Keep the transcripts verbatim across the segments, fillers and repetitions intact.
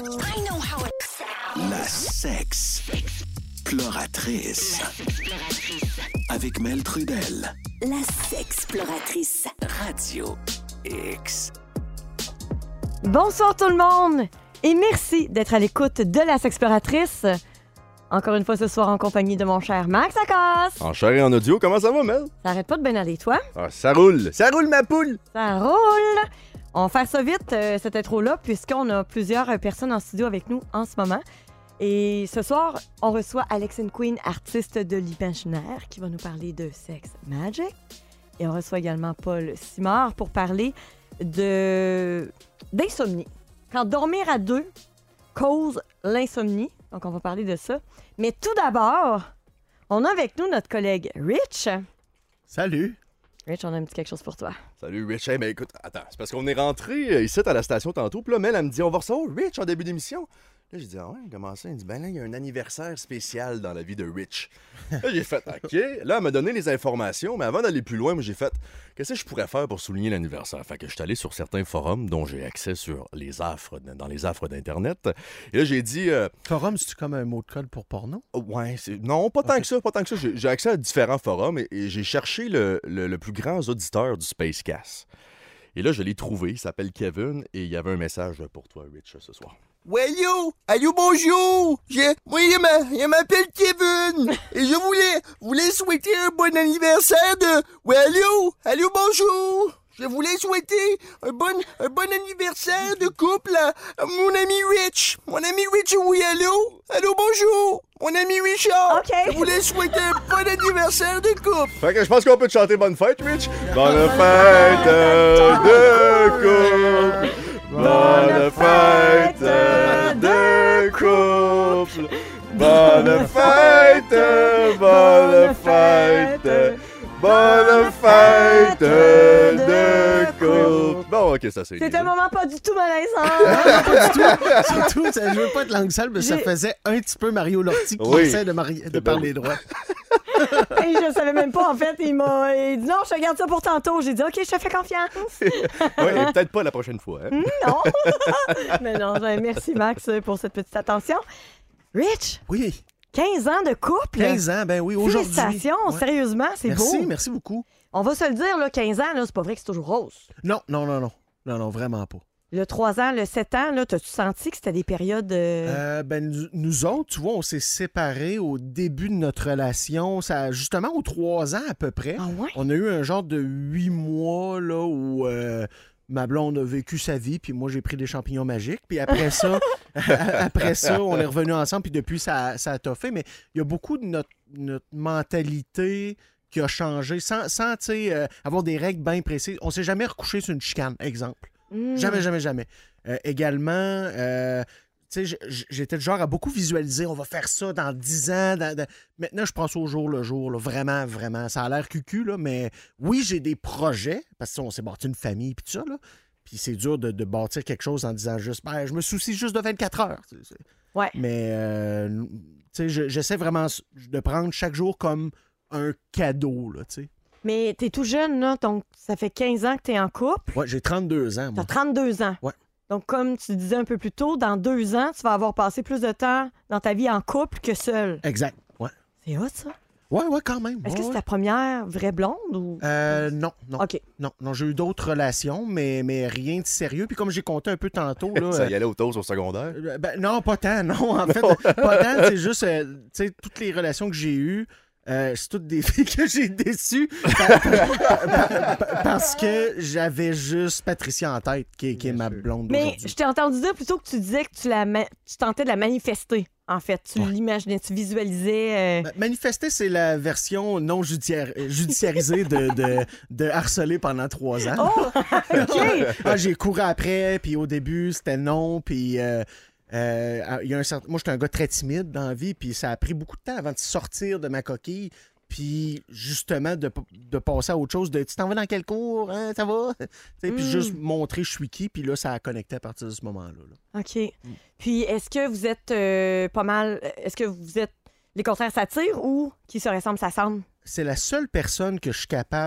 I know how it sounds. La sexploratrice. La sexploratrice. Avec Mel Trudel. La sexploratrice. Radio X. Bonsoir tout le monde et merci d'être à l'écoute de La sexploratrice. Encore une fois ce soir en compagnie de mon cher Max Lacasse. En chair et en audio, comment ça va, Mel? Ça arrête pas de bien aller, toi? Ah, ça roule! Ça roule, ma poule! Ça roule! On va faire ça vite, euh, cette intro-là, puisqu'on a plusieurs euh, personnes en studio avec nous en ce moment. Et ce soir, on reçoit Alex and Queen, artiste de l'imaginaire, qui va nous parler de sex magic. Et on reçoit également Paul Simard pour parler de d'insomnie. Quand dormir à deux cause l'insomnie. Donc, on va parler de ça. Mais tout d'abord, on a avec nous notre collègue Rich. Salut! Rich, on a un petit quelque chose pour toi. Salut, Rich. Hey, mais écoute, attends, c'est parce qu'on est rentré euh, ici à la station tantôt, puis là, Mel, elle me dit, on va recevoir Rich en début d'émission. Là, j'ai dit, ah ouais, comment ça? Elle dit, ben là, il y a un anniversaire spécial dans la vie de Rich. Là, j'ai fait, OK. Là, elle m'a donné les informations, mais avant d'aller plus loin, moi, j'ai fait, qu'est-ce que je pourrais faire pour souligner l'anniversaire? Fait que je suis allé sur certains forums dont j'ai accès sur les affres, dans les affres d'Internet. Et là, j'ai dit... Euh, Forum, c'est-tu comme un mot de code pour porno? Ouais, c'est... non, pas tant okay. que ça, pas tant que ça. J'ai, j'ai accès à différents forums et, et j'ai cherché le, le, le plus grand auditeur du Spacecast. Et là, je l'ai trouvé, il s'appelle Kevin, et il y avait un message pour toi, Rich, ce soir. Ouais, allô, allô, bonjour. Je, moi, il m'a- il m'appelle Kevin. Et je voulais, voulais souhaiter un bon anniversaire de... Ouais, allô, allô, bonjour. Je voulais souhaiter un bon, un bon anniversaire de couple à, à mon ami Rich. Mon ami Rich, oui, allô, allô, bonjour. Mon ami Richard. OK. Je voulais souhaiter un bon anniversaire de couple. Fait que je pense qu'on peut te chanter Bonne fête, Rich. Bonne fête de couple. Bonne fête de couple. Bonne fête, bonne fête. Bonne fête de couple. Bon, ok, ça c'est. C'est un moment pas du tout malaisant. Pas du tout. Surtout, ça, je veux pas être langue sale, mais ça J'ai- faisait un petit peu Mario Lortie qui Oui. essaie de, mari- de parler droit. Et je savais même pas, en fait. Il m'a il dit non, je te garde ça pour tantôt. J'ai dit OK, je te fais confiance. Ouais, peut-être pas la prochaine fois. Hein? Non. Mais non, ben, merci Max pour cette petite attention. Rich, Oui, quinze ans de couple. quinze ans, ben oui, aujourd'hui. Félicitations, Ouais. sérieusement, c'est Merci, beau. merci beaucoup. On va se le dire, là, quinze ans, là, c'est pas vrai que c'est toujours rose. Non, non, non, non. Non, non, vraiment pas. Le trois ans, le sept ans, là, t'as-tu senti que c'était des périodes... euh, Euh, ben, nous, nous autres, tu vois, on s'est séparés au début de notre relation. Ça, justement, aux trois ans à peu près. Ah ouais? On a eu un genre de huit mois là, où euh, ma blonde a vécu sa vie, puis moi, j'ai pris des champignons magiques. Puis après ça, après ça, on est revenus ensemble, puis depuis, ça, ça a toffé. Mais il y a beaucoup de notre, notre mentalité qui a changé sans, sans tu sais, euh, avoir des règles bien précises. On s'est jamais recouché sur une chicane, exemple. hmm. Jamais, jamais, jamais. Euh, également, euh, tu sais, j- j- j'étais le genre à beaucoup visualiser, on va faire ça dans dix ans. dans- dans- Maintenant, je prends ça au jour le jour, là, vraiment, vraiment. Ça a l'air cucu, là, mais oui, j'ai des projets, parce qu'on s'est bâti une famille, puis tout ça, là. Puis c'est dur de, de bâtir quelque chose en disant juste, ben, je me soucie juste de vingt-quatre heures. tu sais, c'est- Ouais. Mais, euh, tu sais, je- j'essaie vraiment de prendre chaque jour comme un cadeau, là, tu sais. Mais t'es tout jeune, là, donc ça fait quinze ans que t'es en couple. Ouais, j'ai trente-deux ans, T'as moi. trente-deux ans. Ouais. Donc, comme tu disais un peu plus tôt, dans deux ans, tu vas avoir passé plus de temps dans ta vie en couple que seul. Exact, ouais. C'est hot, ça. Ouais, ouais, quand même. Est-ce ouais, que c'est ouais. ta première vraie blonde ou... Euh, non, non. OK. Non, non, j'ai eu d'autres relations, mais, mais rien de sérieux. Puis comme j'ai compté un peu tantôt, là. Ça euh, y allait au toast au secondaire. euh, ben, non, pas tant, non. En fait, pas tant. C'est juste, euh, tu sais, toutes les relations que j'ai eues, euh, c'est toutes des filles que j'ai déçues par- par- par- par- parce que j'avais juste Patricia en tête, qui, est- qui est ma blonde Mais d'aujourd'hui. je t'ai entendu dire plutôt que tu disais que tu, la ma- tu tentais de la manifester, en fait. Tu Ouais. l'imaginais, tu visualisais... euh, Ma- Manifester, c'est la version non judiciaire- judiciarisée de, de, de harceler pendant trois ans. Oh! OK! Ah, j'ai couru après, puis au début, c'était non, puis euh, euh, il y a un certain... moi, j'étais un gars très timide dans la vie, puis ça a pris beaucoup de temps avant de sortir de ma coquille, puis justement de, de passer à autre chose, de tu t'en vas dans quel cours, hein, ça va? Tu sais, Puis Mm. juste montrer je suis qui, puis là, ça a connecté à partir de ce moment-là. là. OK. Puis, est-ce que vous êtes euh, pas mal... Est-ce que vous êtes... Les contraires s'attirent ou qui se ressemblent s'assemblent? C'est la seule personne que je suis capable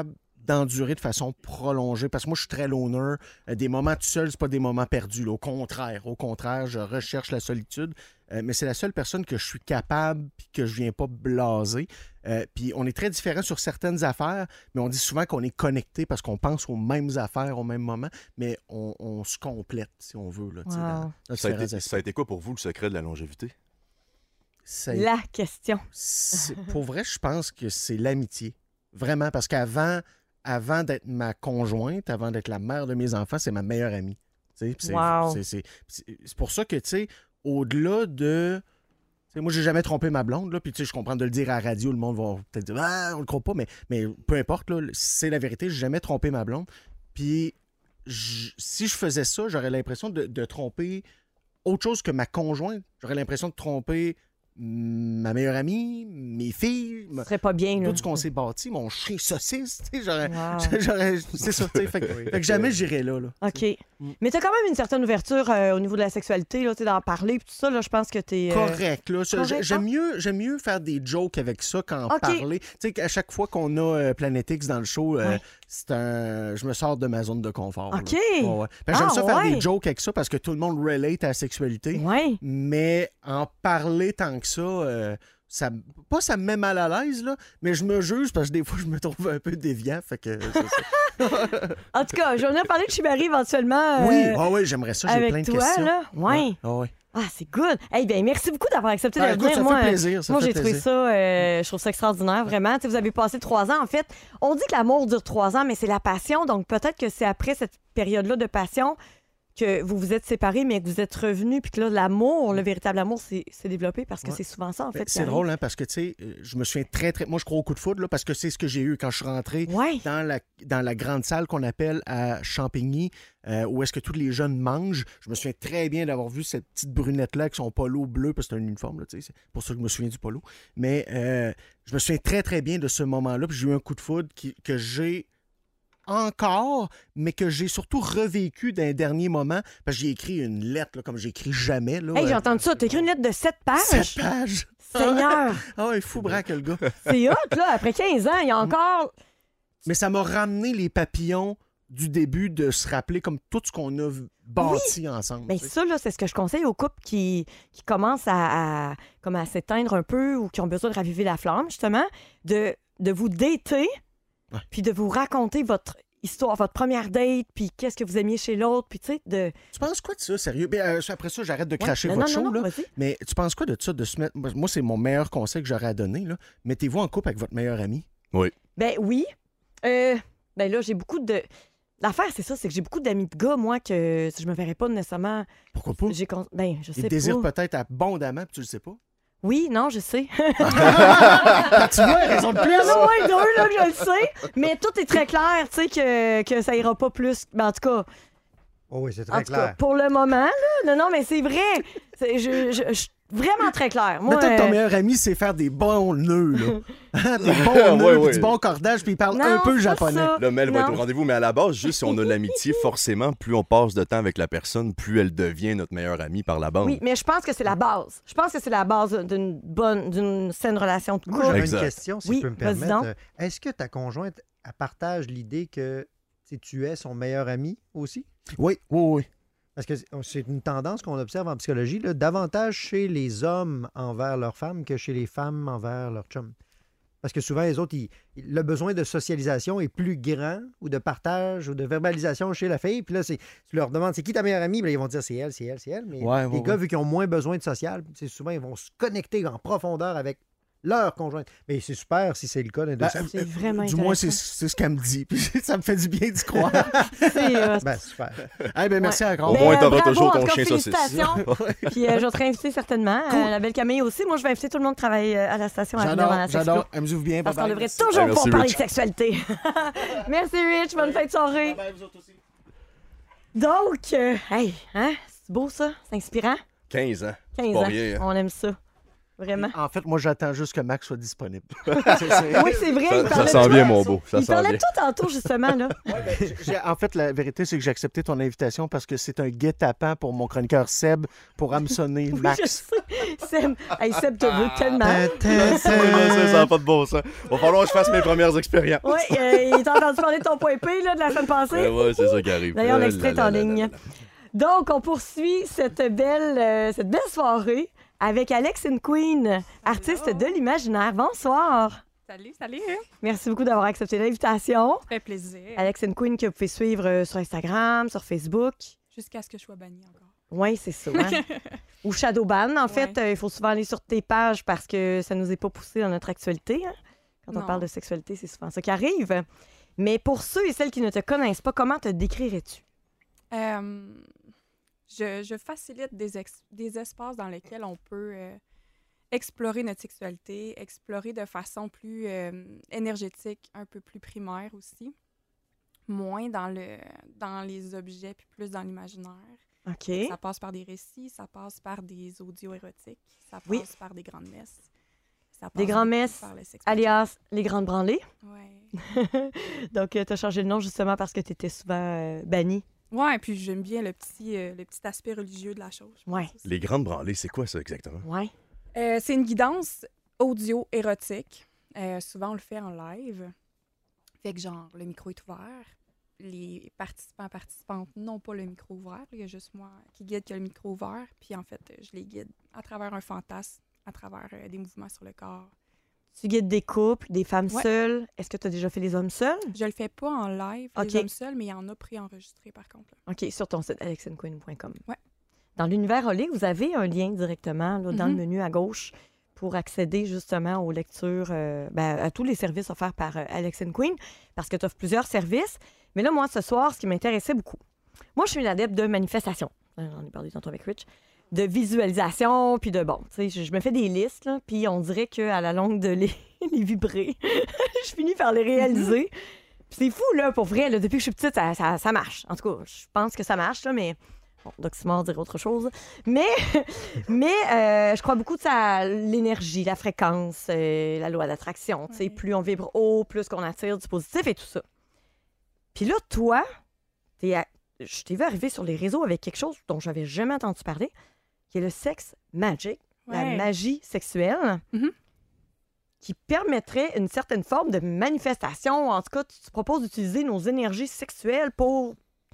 d'endurer de façon prolongée. Parce que moi, je suis très loner. Euh, des moments tout seul, c'est pas des moments perdus. Là. Au contraire, au contraire, je recherche la solitude. Euh, mais c'est la seule personne que je suis capable puis que je viens pas blaser. Euh, puis on est très différents sur certaines affaires, mais on dit souvent qu'on est connectés parce qu'on pense aux mêmes affaires au même moment, mais on, on se complète, si on veut. Là, Wow. dans, dans Ça a, différents été, aspects. ça a été quoi pour vous le secret de la longévité? Ça- La question. c'est- pour vrai, je pense que c'est l'amitié. Vraiment, parce qu'avant avant d'être ma conjointe, avant d'être la mère de mes enfants, c'est ma meilleure amie. Tu sais, puis C'est, Wow. c'est, c'est, c'est, c'est pour ça que, tu sais, au-delà de... tu sais, moi, j'ai jamais trompé ma blonde, là, puis tu sais, je comprends de le dire à la radio, le monde va peut-être dire « Ah, on le croit pas », mais, mais peu importe, là, c'est la vérité, j'ai jamais trompé ma blonde. Puis je- si je faisais ça, j'aurais l'impression de, de tromper autre chose que ma conjointe. J'aurais l'impression de tromper ma meilleure amie, mes filles, Ce serait pas bien, là. tout ce qu'on s'est bâti, mon chien saucisse, tu sais, j'aurais, Wow. j'aurais, c'est ça, tu sais, fait, que- fait que jamais j'irais là, là. OK. Mais t'as quand même une certaine ouverture euh, au niveau de la sexualité, là, tu sais, d'en parler, puis tout ça, là, je pense que t'es... euh, Correct, là. Ça, correct, j'aime, hein? mieux, j'aime mieux faire des jokes avec ça qu'en OK. parler. Tu sais, qu'à chaque fois qu'on a euh, Planet X dans le show, euh, Ouais. c'est un... je me sors de ma zone de confort. là. OK. Ouais, ouais. Fait que j'aime Ah, ça faire ouais. des jokes avec ça parce que tout le monde relate à la sexualité. Ouais. Mais en parler tant que ça, euh, ça pas ça me met mal à l'aise, là, mais je me juge parce que des fois, je me trouve un peu déviant. Fait que c'est ça. En tout cas, j'en ai parlé de Chibari éventuellement. euh, Oui, ah oui, j'aimerais ça. J'ai avec plein de toi, questions. là. Ouais. Ah ouais. Ah, c'est good. Eh bien, merci beaucoup d'avoir accepté Ah, de écoute, venir. ça Moi, fait plaisir. Ça Moi, fait j'ai trouvé plaisir. ça, euh, je trouve ça extraordinaire, vraiment. Tu sais, vous avez passé trois ans. En fait, on dit que l'amour dure trois ans, mais c'est la passion. Donc, peut-être que c'est après cette période-là de passion que vous vous êtes séparés, mais que vous êtes revenus, puis que là, l'amour, le véritable amour, s'est s'est développé parce que Ouais. c'est souvent ça, en Ben, fait. qui c'est arrive. drôle, hein, parce que, tu sais, euh, je me souviens très, très... Moi, je crois au coup de foudre, là, parce que c'est ce que j'ai eu quand je suis rentré Ouais. dans la, dans la grande salle qu'on appelle à Champigny, euh, où est-ce que tous les jeunes mangent. Je me souviens très bien d'avoir vu cette petite brunette-là avec son polo bleu, parce que c'est un uniforme, là, tu sais, c'est pour ça que je me souviens du polo. Mais euh, je me souviens très, très bien de ce moment-là, puis j'ai eu un coup de foudre qui- que j'ai encore, mais que j'ai surtout revécu d'un dernier moment, parce que j'ai écrit une lettre, là, comme j'écris jamais. Là, Hey, euh, j'ai entendu ça. T'as écrit une lettre de sept pages. sept pages. Seigneur, Ah, il est fou braque, le gars. c'est hot, là. Après quinze ans, il y a encore... Mais ça m'a ramené les papillons du début de se rappeler comme tout ce qu'on a bâti ensemble. Bien, tu sais. ça, là, c'est ce que je conseille aux couples qui, qui commencent à, à- comme à s'éteindre un peu ou qui ont besoin de raviver la flamme, justement, de, de vous dater, Ouais. puis de vous raconter votre histoire, votre première date, puis qu'est-ce que vous aimiez chez l'autre, puis tu sais, de... Tu penses quoi de ça, sérieux? Ben, euh, après ça, j'arrête de cracher Ouais. votre non, non, show, non, là. vas-y. Mais tu penses quoi de ça, de se mettre... Moi, c'est mon meilleur conseil que j'aurais à donner, là. Mettez-vous en couple avec votre meilleur ami. Ben oui. Euh, ben là, j'ai beaucoup de... L'affaire, c'est ça, c'est que j'ai beaucoup d'amis de gars, moi, que je me verrais pas nécessairement... Pourquoi pas? J'ai con- Ben, je Il sais te désire pas. peut-être abondamment, puis tu le sais pas. Oui, non, je sais. Ah, tu vois, raison de Il y en plus! a moins deux, là, que je le sais. Mais tout est très clair, tu sais, que, que ça ira pas plus. Ben, en tout cas, Oh oui, c'est en très tout cas, clair. pour le moment, là, non, non, mais c'est vrai. C'est, je, je, je- vraiment très clair. Moi, Peut-être ton euh, meilleur ami, c'est faire des bons nœuds, là. Hein, des Ouais, bons nœuds, ouais. puis du bon cordage, puis il parle non, un peu c'est pas japonais. ça. Là, Mel va être Non. au rendez-vous, mais à la base, juste si on a l'amitié, forcément, plus on passe de temps avec la personne, plus elle devient notre meilleure amie par la bande. Oui, mais je pense que c'est la base. Je pense que c'est la base d'une bonne, d'une saine relation de Moi, couple. j'aurais Exact. une question, si Oui, je peux me vas-y permettre. donc. Euh, Est-ce que ta conjointe elle partage l'idée que tu sais, tu es son meilleur ami aussi? Oui, oui, oui. Parce que c'est une tendance qu'on observe en psychologie, là, davantage chez les hommes envers leurs femmes que chez les femmes envers leurs chums. Parce que souvent, les autres, ils- ils- le besoin de socialisation est plus grand, ou de partage, ou de verbalisation chez la fille. Puis là, c'est- tu leur demandes, c'est qui ta meilleure amie? Puis là, ils vont dire, c'est elle, c'est elle, c'est elle. Mais Ouais, les ouais, gars, ouais. vu qu'ils ont moins besoin de social, c'est souvent, ils vont se connecter en profondeur avec leur conjointe. Mais c'est super si c'est le cas d'un Ben, deuxième. C'est vraiment Du moins, c'est, intéressant. c'est ce qu'elle me dit. Puis ça me fait du bien d'y croire. C'est, euh, Ben, super. Eh ben, merci encore. Au Ben, moins, t'auras bravo, toujours en ton tout cas, chien saucisse. félicitations. Puis euh, je vais te réinviter certainement. euh, la belle Camille aussi. Moi, je vais inviter tout le monde qui travaille euh, à la station à venir J'adore, à la j'adore. sexpo. Amusez-vous bien. Parce qu'on bye-bye. devrait Merci. toujours Hey, merci, pas parler Rich. de sexualité. Merci, Rich. Bonne fin de soirée. Bye-bye, vous autres aussi. Donc, euh, hey, hein, c'est beau ça? C'est inspirant? quinze ans. quinze pas ans. rien, hein. On aime ça. Vraiment. En fait, moi, j'attends juste que Max soit disponible. Oui, c'est vrai. Ça, il ça parlait sent de bien, toi. mon beau. Ça Il sent parlait bien. de toi tantôt, justement, là. J'ai- En fait, la vérité, c'est que j'ai accepté ton invitation parce que c'est un guet-apens pour mon chroniqueur Seb pour hameçonner Oui, je Max. sais. Seb, hey, Seb te veut tellement. Ta-ta-ta. Ça n'a pas de bon sens. Va falloir que je fasse mes premières expériences. Oui, euh, il t'a entendu parler de ton point P là, de la semaine passée. Ouais, ouais, c'est ça qui arrive. D'ailleurs, Euh, l'extrait est là, en là, là, ligne. là, là. Donc, on poursuit cette belle, euh, cette belle soirée avec Alex and Queen, artiste de l'imaginaire. Bonsoir. Salut, salut. Merci beaucoup d'avoir accepté l'invitation. Ça fait plaisir. Alex and Queen que vous pouvez suivre euh, sur Instagram, sur Facebook. Jusqu'à ce que je sois bannie encore. Oui, c'est ça. Hein? Ou Shadowban. En fait, Ouais. euh, il faut souvent aller sur tes pages parce que ça nous est pas poussé dans notre actualité. Hein? Quand on Non. parle de sexualité, c'est souvent ça qui arrive. Mais pour ceux et celles qui ne te connaissent pas, comment te décrirais-tu? Euh, je, je facilite des, ex- des espaces dans lesquels on peut euh, explorer notre sexualité, explorer de façon plus euh, énergétique, un peu plus primaire aussi. Moins dans, le, dans les objets, puis plus dans l'imaginaire. OK. Ça passe par des récits, ça passe par des audios érotiques, ça passe Oui. par des grandes messes. Ça Des passe grandes beaucoup messes, par le sex alias les grandes branlées. Ouais. Donc, tu as changé le nom justement parce que tu étais souvent euh, banni. Ouais, puis j'aime bien le petit, euh, le petit aspect religieux de la chose. je pense Ouais. aussi. Les grandes branlées, c'est quoi ça exactement? Ouais. Euh, c'est une guidance audio érotique. Euh, souvent, on le fait en live. Fait que, genre, le micro est ouvert. Les participants, participantes n'ont pas le micro ouvert. Il y a juste moi qui guide qui a le micro ouvert. Puis, en fait, je les guide à travers un fantasme, à travers euh, des mouvements sur le corps. Tu guides des couples, des femmes Ouais. seules. Est-ce que tu as déjà fait les hommes seuls? Je le fais pas en live, Ok. les hommes seuls, mais il y en a préenregistré, par contre. là. OK, sur ton site alex and queen point com. Ouais. Dans l'univers Olé, vous avez un lien directement là, dans le Mhm. menu à gauche pour accéder justement aux lectures, euh, ben, à tous les services offerts par euh, Alex and Queen, parce que tu offres plusieurs services. Mais là, moi, ce soir, ce qui m'intéressait beaucoup, moi, je suis une adepte de manifestation. Euh, J'en ai parlé tantôt avec Rich. De visualisation, puis de bon, tu sais, je, je me fais des listes, là, puis on dirait qu'à la longue de les, les vibrer, je finis par les réaliser. Puis c'est fou, là, pour vrai, là, depuis que je suis petite, ça, ça, ça marche. En tout cas, je pense que ça marche, là, mais bon, Doxymore dirait autre chose. Mais, mais euh, je crois beaucoup à l'énergie, la fréquence, euh, la loi d'attraction. Tu sais, Ouais. plus on vibre haut, plus qu'on attire du positif et tout ça. Puis là, toi, t'es à- je t'ai vu arriver sur les réseaux avec quelque chose dont j'avais jamais entendu parler, qui est le sex magic, la Ouais. magie sexuelle, Mhm. qui permettrait une certaine forme de manifestation. En tout cas, tu, tu proposes d'utiliser nos énergies sexuelles pour...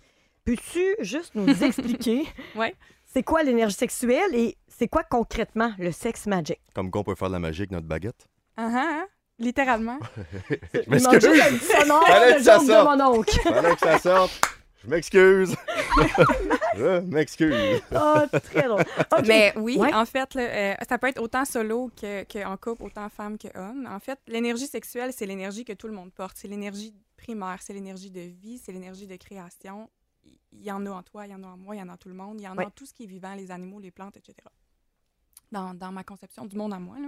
Peux-tu juste nous expliquer Ouais. c'est quoi l'énergie sexuelle et c'est quoi concrètement le sex magic? Comme qu'on peut faire de la magie avec notre baguette. Ah ah, hein? Littéralement. Je Il manque juste m'excuse. le petit sonore Fallait de que ça joke de sorte. mon oncle. Fallait que ça sorte. Je m'excuse. Je m'excuse. Ah, très drôle. OK. Mais oui, Ouais. en fait, là, euh, ça peut être autant solo que- qu'en couple, autant femme que homme. En fait, l'énergie sexuelle, c'est l'énergie que tout le monde porte. C'est l'énergie primaire, c'est l'énergie de vie, c'est l'énergie de création. Il y en a en toi, il y en a en moi, il y en a en tout le monde. Il y en Ouais. a en tout ce qui est vivant, les animaux, les plantes, et cetera. Dans, dans ma conception du monde à moi, là.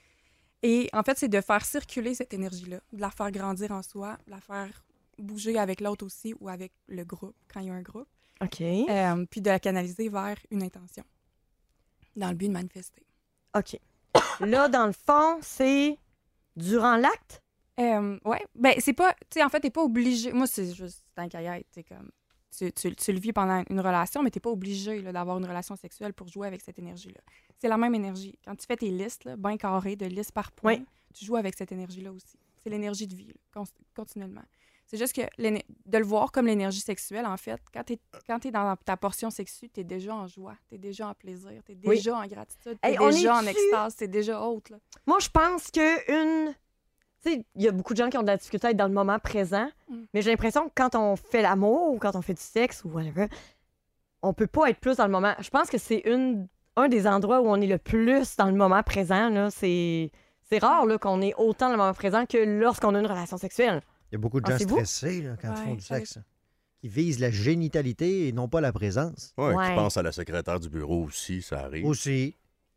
Et en fait, c'est de faire circuler cette énergie-là, de la faire grandir en soi, de la faire bouger avec l'autre aussi ou avec le groupe, quand il y a un groupe. OK. Euh, puis de la canaliser vers une intention, dans le but de manifester. OK. Là, dans le fond, c'est durant l'acte? Euh, ouais, ben c'est pas, tu sais, en fait, t'es pas obligé, moi, c'est juste un cahier, tu sais, comme, tu, tu, tu le vis pendant une relation, mais t'es pas obligé là, d'avoir une relation sexuelle pour jouer avec cette énergie-là. C'est la même énergie. Quand tu fais tes listes, là, bien carrées, de listes par point, Oui. tu joues avec cette énergie-là aussi. C'est l'énergie de vie, là, con- continuellement. C'est juste que l'éne- de le voir comme l'énergie sexuelle, en fait, quand t'es quand t'es dans ta portion sexue, t'es déjà en joie, t'es déjà en plaisir, t'es Oui. déjà en gratitude, t'es Hey, on déjà en est-tu- extase, t'es déjà haute, là. Moi, je pense que une. Tu sais, il y a beaucoup de gens qui ont de la difficulté à être dans le moment présent, Mm. mais j'ai l'impression que quand on fait l'amour ou quand on fait du sexe ou whatever, on peut pas être plus dans le moment. Je pense que c'est une un des endroits où on est le plus dans le moment présent. Là. C'est, c'est rare là, qu'on est autant dans le moment présent que lorsqu'on a une relation sexuelle. Il y a beaucoup de Ah, gens c'est vous? stressés là, quand ils Ouais, font du ça sexe. Qui visent la génitalité et non pas la présence. Ouais, Ouais. qui pense à la secrétaire du bureau aussi, ça arrive. Aussi.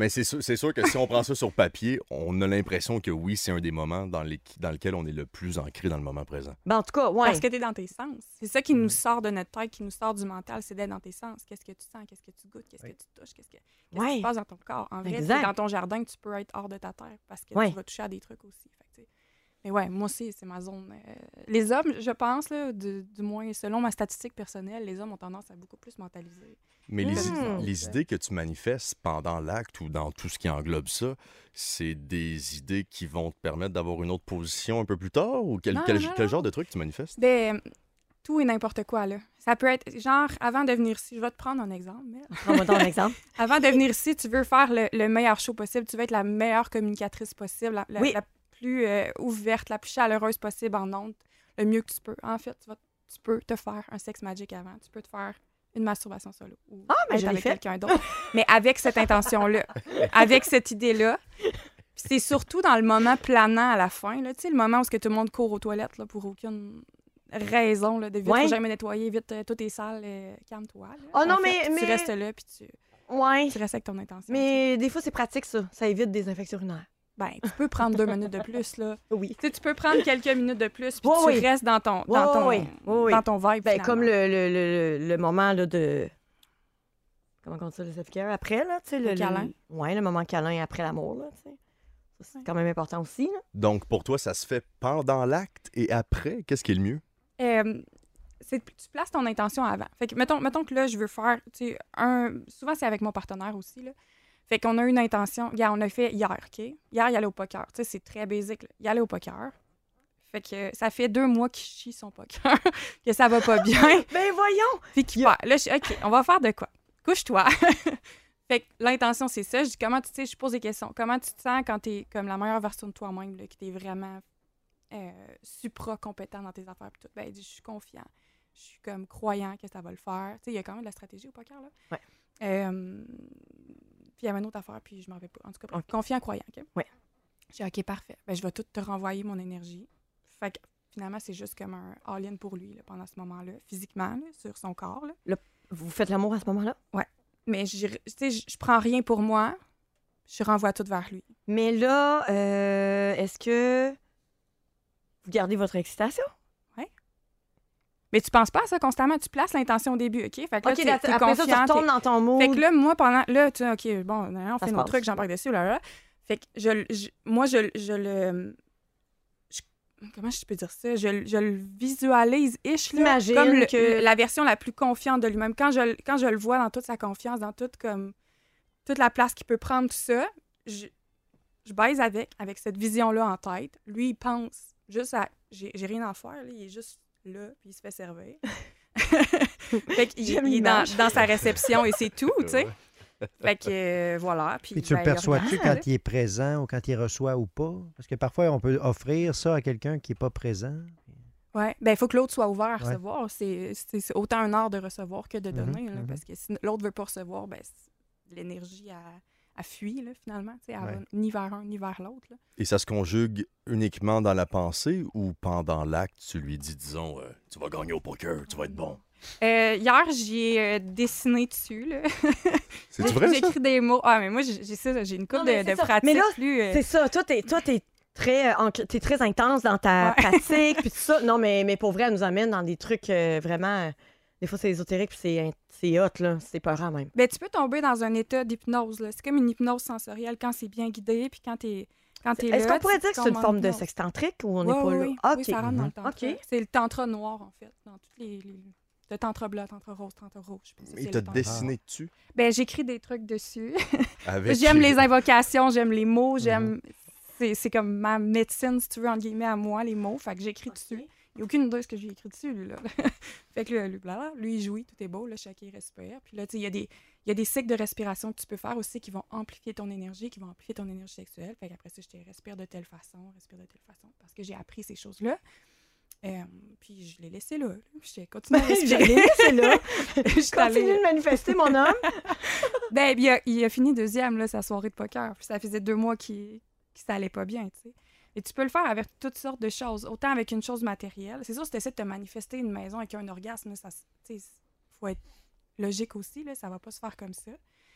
Mais c'est sûr, c'est sûr que si on prend ça sur papier, on a l'impression que oui, c'est un des moments dans, les, dans lequel on est le plus ancré dans le moment présent. Ben, en tout cas, ouais. Parce que t'es dans tes sens. C'est ça qui nous sort de notre tête, qui nous sort du mental, c'est d'être dans tes sens. Qu'est-ce que tu sens, qu'est-ce que tu goûtes, qu'est-ce Oui. que tu touches, qu'est-ce, que, qu'est-ce Ouais. qui se passe dans ton corps. En vrai, Exact. c'est dans ton jardin que tu peux être hors de ta terre parce que Ouais. tu vas toucher à des trucs aussi. Fait que, tu sais. Mais ouais, moi aussi, c'est ma zone. euh, Les hommes, je pense, là, du, du moins selon ma statistique personnelle, les hommes ont tendance à beaucoup plus mentaliser. Mais les, Mm. les idées que tu manifestes pendant l'acte ou dans tout ce qui englobe ça, c'est des idées qui vont te permettre d'avoir une autre position un peu plus tard? Ou quel, Non, quel, non, quel non. genre de truc tu manifestes? Ben, tout et n'importe quoi, là. Ça peut être, genre, avant de venir ici, je vais te prendre un exemple, mais Prends-moi ton exemple. avant de venir ici, tu veux faire le, le meilleur show possible, tu veux être la meilleure communicatrice possible, la, la- Oui. la plus euh, ouverte, la plus chaleureuse possible en ondes, le mieux que tu peux. En fait, tu, vas, tu peux te faire un sex magic avant, tu peux te faire une masturbation solo ou Ah, ben, être je l'ai avec fait. quelqu'un d'autre, mais avec cette intention-là, avec cette idée-là. Puis c'est surtout dans le moment planant à la fin, là, tu sais, le moment où ce que tout le monde court aux toilettes là, pour aucune raison, là, de vite, Ouais. faut jamais nettoyer, vite, euh, tout est sale, euh, calme-toi. là. Oh non, En fait, mais- Tu mais- restes là, puis tu, Ouais. tu restes avec ton intention. Mais des fois, c'est pratique, ça. Ça évite des infections urinaires. Ben, tu peux prendre deux minutes de plus, là. Oui. Tu sais, tu peux prendre quelques minutes de plus, puis Ouais, tu oui. restes dans ton, dans Ouais, ton, oui, oui, oui. dans ton vibe, Ben, finalement. comme le, le, le, le moment là, de. Comment on dit ça, le self-care? Après, là, tu sais. Le câlin. Ouais, le moment câlin après l'amour, là, tu sais. Ça, c'est quand même important aussi, là. Donc, pour toi, ça se fait pendant l'acte et après? Qu'est-ce qui est le mieux? Euh, c'est, tu places ton intention avant. Fait que, mettons, mettons que là, je veux faire, tu sais, un... Souvent, c'est avec mon partenaire aussi, là. Fait qu'on a une intention. Regarde, on a fait hier, OK? Hier, il allait au poker. Tu sais, c'est très basique, là. Il allait au poker. Fait que ça fait deux mois qu'il chie son poker, que ça va pas bien. Ben, voyons! Puis qu'il perd. Là, je suis OK, on va faire de quoi? Couche-toi. Fait que l'intention, c'est ça. Je dis, comment tu sais, je pose des questions. Comment tu te sens quand t'es comme la meilleure version de toi-même, là, que t'es vraiment euh, supra-compétent dans tes affaires pis tout? Ben, il dit, je suis confiant. Je suis comme croyant que ça va le faire. Tu sais, il y a quand même de la stratégie au poker, là. Ouais. Euh, puis il y avait une autre affaire, puis je m'en vais pas. En tout cas, bref, confiant, croyant, OK? Ouais. J'ai dit, OK, parfait. Ben, je vais tout te renvoyer mon énergie. Fait que finalement, c'est juste comme un all-in pour lui, là, pendant ce moment-là, physiquement, là, sur son corps, là. Vous faites l'amour à ce moment-là? Mais je tu sais, je je prends rien pour moi, je renvoie tout vers lui. Mais là, euh, est-ce que vous gardez votre excitation? Mais tu penses pas à ça constamment, tu places l'intention au début, OK? Fait que là, OK, t'es- là, t'es après ça, tu confiant, retournes t'es- dans ton mood. Fait que là, moi, pendant... Là, tu sais, OK, bon, on Ça fait se nos passe. trucs, j'embarque dessus, là, là. Fait que je, le- je- moi, je, je le... je- comment je peux dire ça? Je, le- je le visualise-ish, là, T'imagines comme le- que- la version la plus confiante de lui-même. Quand je, le- quand je le vois dans toute sa confiance, dans toute, comme, toute la place qu'il peut prendre, tout ça, je, je baise avec, avec cette vision-là en tête. Lui, il pense juste à... J'ai j'ai rien à faire, là, il est juste là, puis il se fait servir. Fait qu'il J'aime il est dans, l'image. dans sa réception et c'est tout, tu sais. Fait que, euh, voilà. Puis, Puis tu le ben, il perçois-tu regarde, quand il est présent ou quand il reçoit ou pas? Parce que parfois, on peut offrir ça à quelqu'un qui n'est pas présent. Ouais, ben il faut que l'autre soit ouvert à Ouais. recevoir. C'est c'est- c'est autant un art de recevoir que de Mhm, donner, là, mhm. parce que si l'autre veut pas recevoir, ben c'est- l'énergie a, a fui, là, finalement. Tu sais, elle Ouais. va ni vers un ni vers l'autre. là. Et ça se conjugue uniquement dans la pensée ou pendant l'acte, tu lui dis, disons, euh, tu vas gagner au poker, tu vas être bon. Euh, hier, j'y ai euh, dessiné dessus. là. C'est J'ai vrai, ça? écrit des mots. Ah, mais moi, j'ai j'ai ça, j'ai une couple Non, mais de, c'est de ça. pratiques Mais là, plus... euh, C'est ça. Toi, t'es, toi, t'es très, euh, ancré- t'es très intense dans ta Ouais. pratique, puis tout ça. Non, mais, mais pour vrai, elle nous amène dans des trucs euh, vraiment... euh, des fois, c'est ésotérique, puis c'est, c'est hot, là. C'est peurant, même. Ben, tu peux tomber dans un état d'hypnose. là. C'est comme une hypnose sensorielle quand c'est bien guidé, puis quand t'es quand t'es là. Est-ce qu'on pourrait tu dire que c'est tombes une en forme de hypnose. sextantrique ou on n'est Ouais, pas ouais, là? oui. Ah, Oui, OK. ça rentre dans le Mhm. tantra. OK. C'est le tantra noir, en fait, dans toutes les... les... Le tantra blanc, tantra rose, tantra rouge. puis ça, Il c'est t'a le tantra. dessiné dessus Ben, j'écris des trucs dessus. avec... J'aime les invocations, j'aime les mots, j'aime... C'est c'est comme ma médecine, si tu veux, entre guillemets, à moi, les mots. Fait que j'écris dessus. Il n'y a aucune idée de ce que j'ai écrit dessus, lui, là. Fait que là, lui, blabla, lui, il jouit, tout est beau, là, chacun respire. Puis là, tu sais, il y a des... Il y a des cycles de respiration que tu peux faire aussi qui vont amplifier ton énergie, qui vont amplifier ton énergie sexuelle. Fait qu'après ça, je te respire de telle façon, respire de telle façon, parce que j'ai appris ces choses-là. Euh, puis je l'ai laissé là. là. J'ai continué à Ben, je respirer. l'ai laissé là. Je suis allée- Continue de manifester, mon homme. Ben, il a, il a fini deuxième, là, sa soirée de poker. Puis ça faisait deux mois qu'il que ça allait pas bien, tu sais. Et tu peux le faire avec toutes sortes de choses, autant avec une chose matérielle. C'est sûr, si tu essaies de te manifester une maison avec un orgasme, là, ça, tu sais, faut être logique aussi, là, ça va pas se faire comme ça.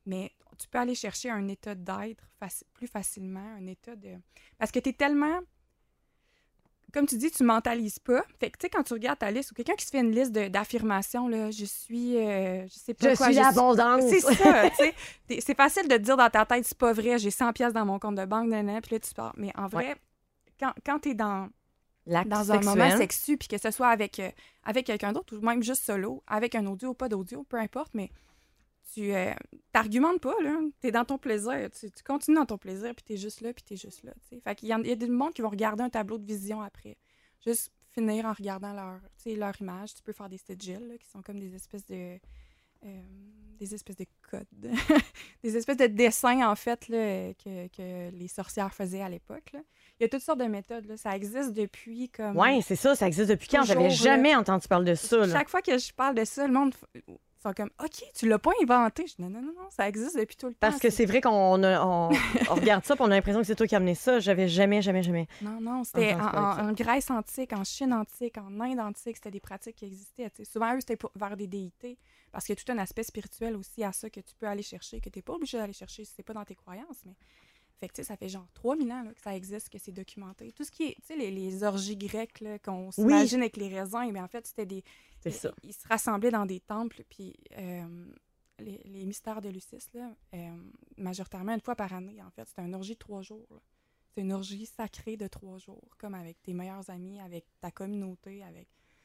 mais tu peux aller chercher un état d'être faci- plus facilement, un état de... Parce que tu es tellement... Comme tu dis, tu mentalises pas. Fait que, tu sais, quand tu regardes ta liste, ou quelqu'un qui se fait une liste de- d'affirmations, là, je suis... euh, je sais pas Je quoi. suis l'abondance. C'est ça, tu sais. T'es- C'est facile de te dire dans ta tête, c'est pas vrai, j'ai cent pièces dans mon compte de banque, nanana, puis là, tu pars. Mais en vrai, quand, quand t'es dans... L'acte dans un sexuel. moment sexu, puis que ce soit avec, euh, avec quelqu'un d'autre, ou même juste solo, avec un audio ou pas d'audio, peu importe, mais tu euh, t'argumentes pas, là. T'es dans ton plaisir. Tu, tu continues dans ton plaisir, puis t'es juste là, puis t'es juste là, tu sais. Fait qu'il y, en- il y a du monde qui vont regarder un tableau de vision après. Juste finir en regardant leur, tu sais, leur image. Tu peux faire des sigils, là, qui sont comme des espèces de... euh, des espèces de codes. des espèces de dessins, en fait, là, que, que les sorcières faisaient à l'époque, là. Il y a toutes sortes de méthodes, là. Ça existe depuis comme... Oui, c'est ça, ça existe depuis quand? J'avais Toujours, jamais entendu parler de ça. Là. Chaque fois que je parle de ça, le monde f- sont comme « OK, tu l'as pas inventé. » Je dis « Non, non, non, non, ça existe depuis tout le temps. » Parce que c'est vrai qu'on a- on, on regarde ça et on a l'impression que c'est toi qui as amené ça. J'avais jamais, jamais, jamais. Non, non, c'était en, Entendu parler de ça. en- en Grèce antique, en Chine antique, en Inde antique, c'était des pratiques qui existaient. tu sais. Souvent, eux, c'était pour- vers des déités. Parce qu'il y a tout un aspect spirituel aussi à ça que tu peux aller chercher, que tu n'es pas obligé d'aller chercher si c'est pas dans tes croyances. Mais... Fait que, tu sais, ça fait genre trois mille ans là, que ça existe, que c'est documenté. Tout ce qui est, tu sais, les, les orgies grecques là, qu'on s'imagine avec les raisins, mais en fait, c'était des... C'est ça. Ils se rassemblaient dans des temples, puis euh, les, les mystères de Lucis, là, euh, majoritairement une fois par année, en fait. C'était une orgie de trois jours. là. C'est une orgie sacrée de trois jours, comme avec tes meilleurs amis, avec ta communauté, avec...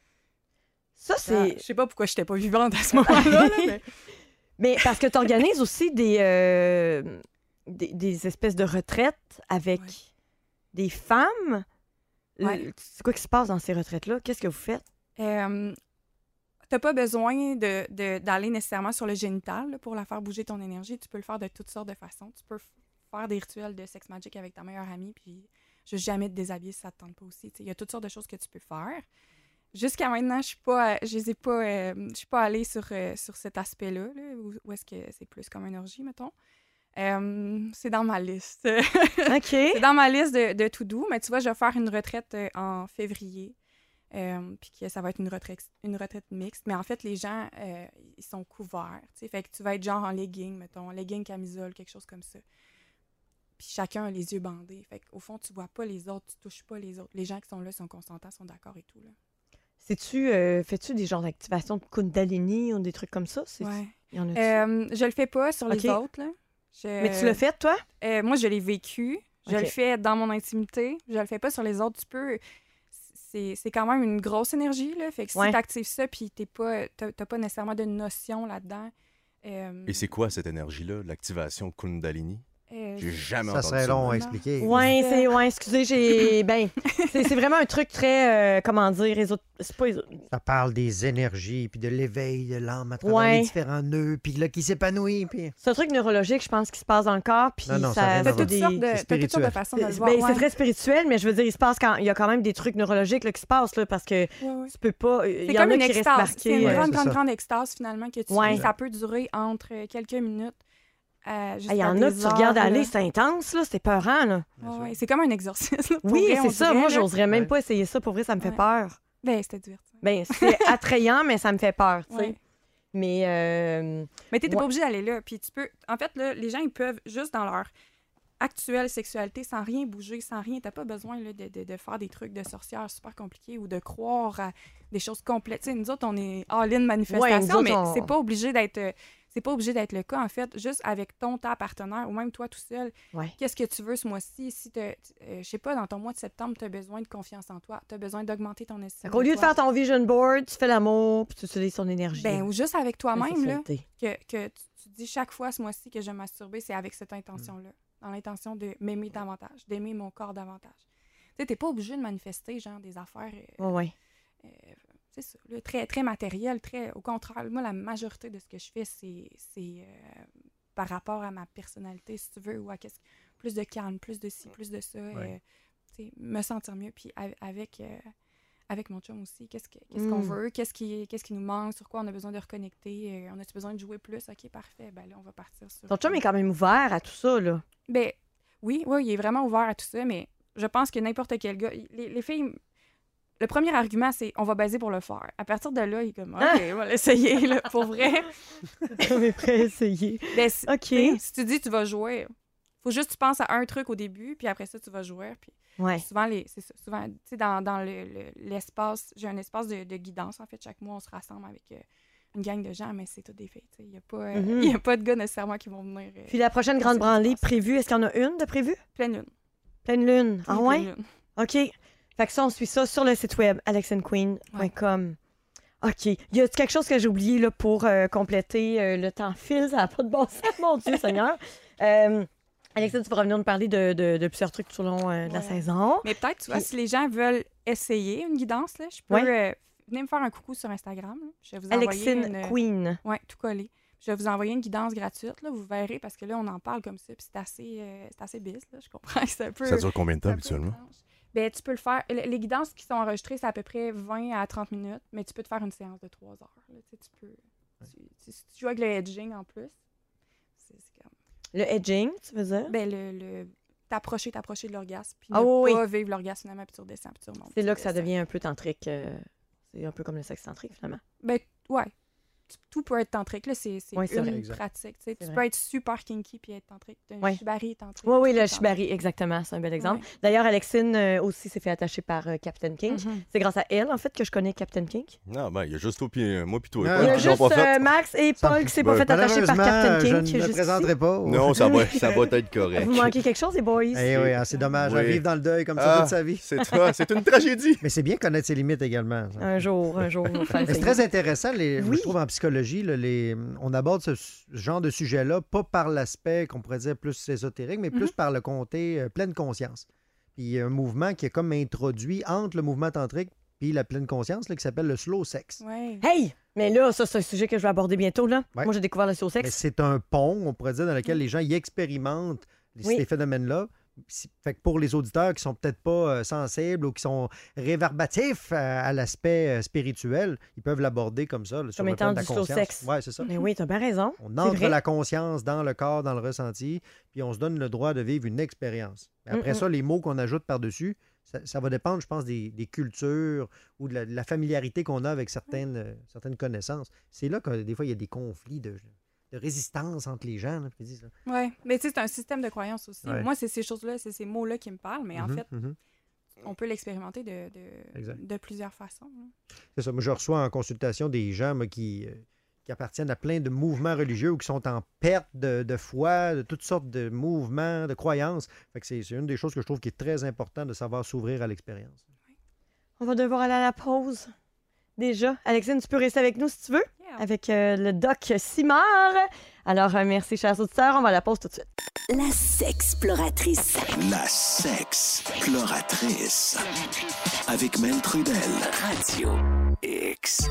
Ça, Ah, c'est. je sais pas pourquoi je n'étais pas vivante à ce moment-là. là, mais... Mais parce que tu organises aussi des, euh, des, des espèces de retraites avec Ouais. des femmes. Ouais. Le- C'est quoi qui se passe dans ces retraites-là? Qu'est-ce que vous faites? Euh, t'as pas besoin de, de- d'aller nécessairement sur le génital là, pour la faire bouger ton énergie. Tu peux le faire de toutes sortes de façons. Tu peux f- faire des rituels de sex magic avec ta meilleure amie, puis juste jamais te déshabiller si ça te tente pas aussi. Il y a toutes sortes de choses que tu peux faire. Jusqu'à maintenant, je suis pas, je les ai pas, euh, je suis pas allée sur, euh, sur cet aspect-là, là, où, où est-ce que c'est plus comme une orgie, mettons. Euh, c'est dans ma liste. OK. C'est dans ma liste de, de tout doux, mais tu vois, je vais faire une retraite euh, en février. Euh, puis que ça va être une retraite, une retraite mixte. Mais en fait, les gens, euh, ils sont couverts. T'sais. Fait que tu vas être genre en legging, mettons, legging, camisole, quelque chose comme ça. Puis chacun a les yeux bandés. Fait qu'au fond, tu vois pas les autres, tu touches pas les autres. Les gens qui sont là sont consentants, sont d'accord et tout. Là. C'est-tu, euh, fais-tu des genres d'activation de Kundalini ou des trucs comme ça? C'est- Ouais. Y en a-tu? Euh, je le fais pas sur les Ok. autres. Là. Je- Mais tu l'as fait, toi? Euh, moi, je l'ai vécu. Je Ok. le fais dans mon intimité. Je le fais pas sur les autres. Tu peux... C'est, c'est quand même une grosse énergie, là. Fait que si Ouais. t'actives ça puis t'es pas, t'as, t'as pas nécessairement de notion là-dedans... euh, Et c'est quoi cette énergie-là, l'activation Kundalini? euh, J'ai jamais Ça entendu serait ça. long à Non. expliquer. Ouais, c'est- c'est, ouais, excusez, j'ai. Ben, c'est, c'est vraiment un truc très. euh, comment dire, réseau. C'est pas. réseau- Ça parle des énergies, puis de l'éveil de l'âme à travers Ouais. les différents nœuds, puis là, qui s'épanouit, puis... C'est un truc neurologique, je pense, qui se passe dans le corps. Puis Non, non, ça ça, a rien à T'as voir. toutes, des- sortes de, c'est t'as toutes sortes de spirituel. façons de le C'est, voir. ben, ouais. c'est très spirituel, mais je veux dire, il se passe quand il y a quand même des trucs neurologiques là, qui se passent là, parce que Ouais, ouais. tu peux pas. Il C'est y en comme a une qui restent extase. C'est une marqués. Ouais, grande, c'est grande, ça. grande extase, finalement, que tu Ouais. Ça peut durer entre quelques minutes euh, jusqu'à Il y en a des que tu regardes heures, aller, là. c'est intense, là, c'est peurant. Là. Ouais, ouais. C'est comme un exorcisme. pour Oui, vrai, on c'est ça. dirait, Moi, là. j'oserais même Ouais. pas essayer ça. Pour vrai, ça me fait Ouais. peur. Ben, c'était divertissant. Ben, c'est attrayant, mais ça me fait peur, tu sais. Ouais. Mais. euh, Mais t'es t'es Ouais. pas obligé d'aller là. Puis tu peux. En fait, là, les gens, ils peuvent juste dans leur actuelle sexualité, sans rien bouger, sans rien. T'as pas besoin là, de, de, de faire des trucs de sorcière super compliqués ou de croire à des choses complètes. Tu sais, nous autres, on est all-in manifestation, Ouais, nous autres, mais on- c'est pas obligé d'être. euh, C'est pas obligé d'être le cas, en fait. Juste avec ton, ta partenaire, ou même toi tout seul, Ouais. qu'est-ce que tu veux ce mois-ci? Si t'as- euh, je sais pas, dans ton mois de septembre, tu as besoin de confiance en toi. Tu as besoin d'augmenter ton estime. Au lieu de toi. faire ton vision board, tu fais l'amour, puis tu utilises ton énergie. Ben, ou juste avec La toi-même, là. sexualité. que, que tu, tu dis chaque fois ce mois-ci que je vais masturber, c'est avec cette intention-là. Dans l'intention de m'aimer davantage, d'aimer mon corps davantage. Tu sais, t'es pas obligé de manifester, genre, des affaires, euh, Ouais, ouais. euh, c'est ça, là, très, très matérielles, très... Au contraire, moi, la majorité de ce que je fais, c'est, c'est euh, par rapport à ma personnalité, si tu veux, ou à qu'est-ce, plus de calme, plus de ci, plus de ça, Ouais. euh, tu sais, me sentir mieux, puis av- avec... euh, avec mon chum aussi, qu'est-ce, que, qu'est-ce qu'on Mm. veut, qu'est-ce qui, qu'est-ce qui nous manque, sur quoi on a besoin de reconnecter, euh, on a-tu besoin de jouer plus, ok, parfait, ben là, on va partir sur... Ton chum est quand même ouvert à tout ça, là. Ben, oui, oui, il est vraiment ouvert à tout ça, mais je pense que n'importe quel gars, les, les filles, le premier argument, c'est on va baiser pour le faire. À partir de là, il est comme, OK, on va l'essayer, là, pour vrai. On est prêt à essayer. Ben, si, OK. t'sais, si tu dis tu vas jouer, faut juste que tu penses à un truc au début, puis après ça, tu vas jouer. Puis Ouais. souvent, les, c'est ça, souvent, tu sais, dans, dans le, le- l'espace, j'ai un espace de, de guidance. En fait, chaque mois, on se rassemble avec euh, une gang de gens, mais c'est tout des filles. Il n'y a, pas, euh, Mhm. y a pas de gars nécessairement qui vont venir. euh, Puis la prochaine grande c'est branlée l'espace. prévue, est-ce qu'il y en a une de prévue? pleine lune. Pleine lune. Ah Pleine ouais? lune. OK. Fait que ça, on suit ça sur le site web alex and queen point com. OK. Y a quelque chose que j'ai oublié là, pour euh, compléter euh, le temps file? Ça n'a pas de bon sens, mon Dieu Seigneur. Euh, Alexandre, tu pourras venir nous parler de, de- de plusieurs trucs tout au long euh, de la Ouais. saison. Mais peut-être, tu vois, Puis- si les gens veulent essayer une guidance, là, je peux. Ouais. euh, venez me faire un coucou sur Instagram. là. Je vais vous envoyer. Alexine une... Queen. Oui, tout collé. Je vais vous envoyer une guidance gratuite, là, vous verrez, parce que là, on en parle comme ça, puis c'est assez, euh, c'est assez biz, là, je comprends que c'est un peu... Ça dure combien de temps c'est un peu habituellement? étrange. Ben, tu peux le faire... le- Les guidances qui sont enregistrées, c'est à peu près vingt à trente minutes, mais tu peux te faire une séance de trois heures. Là, tu sais, tu peux... tu- tu- si tu joues avec le edging en plus, c'est c'est comme... Le edging, tu veux dire? Ben, le... le... T'approcher, t'approcher de l'orgasme, puis Ah ne oui, pas vivre l'orgasme finalement, puis tu redescends, puis tu remontes. C'est tu là que ça redescends. devient un peu tantrique. euh, c'est un peu comme le sexe tantrique, finalement. Ben, ouais. Tu- Tout peut être tantrique, là, c'est c'est Ouais, c'est une vrai. Exact. pratique. tu sais. Tu vrai. peux être super kinky puis être tantrique. Un Ouais. shibari est tantrique. Oui, oui, tout le est shibari, exactement. C'est un bel exemple. Ouais. D'ailleurs, Alexine euh, aussi s'est fait attacher par euh, Captain King. tantrique. Mhm. C'est grâce à elle, en fait, que je connais Captain King. Non, ben, il y a juste toi, puis moi, puis toi. Ah, Il y a Ils l'ont juste pas fait. euh, Max et Ça- Paul qui s'est pas Ben, fait attacher par Malheureusement, Captain King. je qui est ne me juste présenterai pas. Non, ça va, ça va être correct. ici. Vous manquez quelque chose, les boys? Eh oui, hein, c'est dommage. Oui. À vivre dans le deuil comme ça Ah, toute sa vie. C'est ça, c'est une tragédie. Mais c'est bien connaître ses limites également. ça. Un jour, un jour, on va faire Mais c'est essayer. très intéressant, les, Oui. je trouve, en psychologie, là, les, on aborde ce s- genre de sujet-là, pas par l'aspect qu'on pourrait dire plus ésotérique, mais plus par le côté euh, pleine conscience. Puis il y a un mouvement qui est comme introduit entre le mouvement tantrique puis la pleine conscience là, qui s'appelle le slow sex. Ouais. Hey! Mais là, ça, c'est un sujet que je vais aborder bientôt, là. Ouais. Moi, j'ai découvert le slow Mais sex. c'est un pont, on pourrait dire, dans lequel les gens y expérimentent les- Oui. ces phénomènes-là. Si- Fait que pour les auditeurs qui sont peut-être pas euh, sensibles ou qui sont réverbatifs à, à l'aspect euh, spirituel, ils peuvent l'aborder comme ça, là, sur Comme le plan étant de la du slow conscience. sex. Ouais, c'est ça. Mais oui, t'as bien raison. On C'est entre vrai. la conscience dans le corps, dans le ressenti, puis on se donne le droit de vivre une expérience. Mais Après Mm-mm. ça, les mots qu'on ajoute par-dessus, ça, ça va dépendre, je pense, des, des cultures ou de la, de la familiarité qu'on a avec certaines, euh, certaines connaissances. C'est là que des fois, il y a des conflits de, de résistance entre les gens. là, qui disent, là. Ouais. Mais tu sais, c'est un système de croyance aussi. Ouais. Moi, c'est ces choses-là, c'est ces mots-là qui me parlent, mais en Mhm, fait, mhm. on peut l'expérimenter de, de, Exact. de plusieurs façons. hein. C'est ça. Moi, je reçois en consultation des gens moi, qui, euh, qui appartiennent à plein de mouvements religieux ou qui sont en perte de, de foi, de toutes sortes de mouvements, de croyances. Fait que c'est c'est une des choses que je trouve qui est très important de savoir s'ouvrir à l'expérience. On va devoir aller à la pause. Déjà. Alexine, tu peux rester avec nous si tu veux, Yeah. avec euh, le doc Simard. Alors, euh, merci, chers auditeurs. On va à la pause tout de suite. La sexploratrice. La sexploratrice. Avec Mel Trudel. Radio X.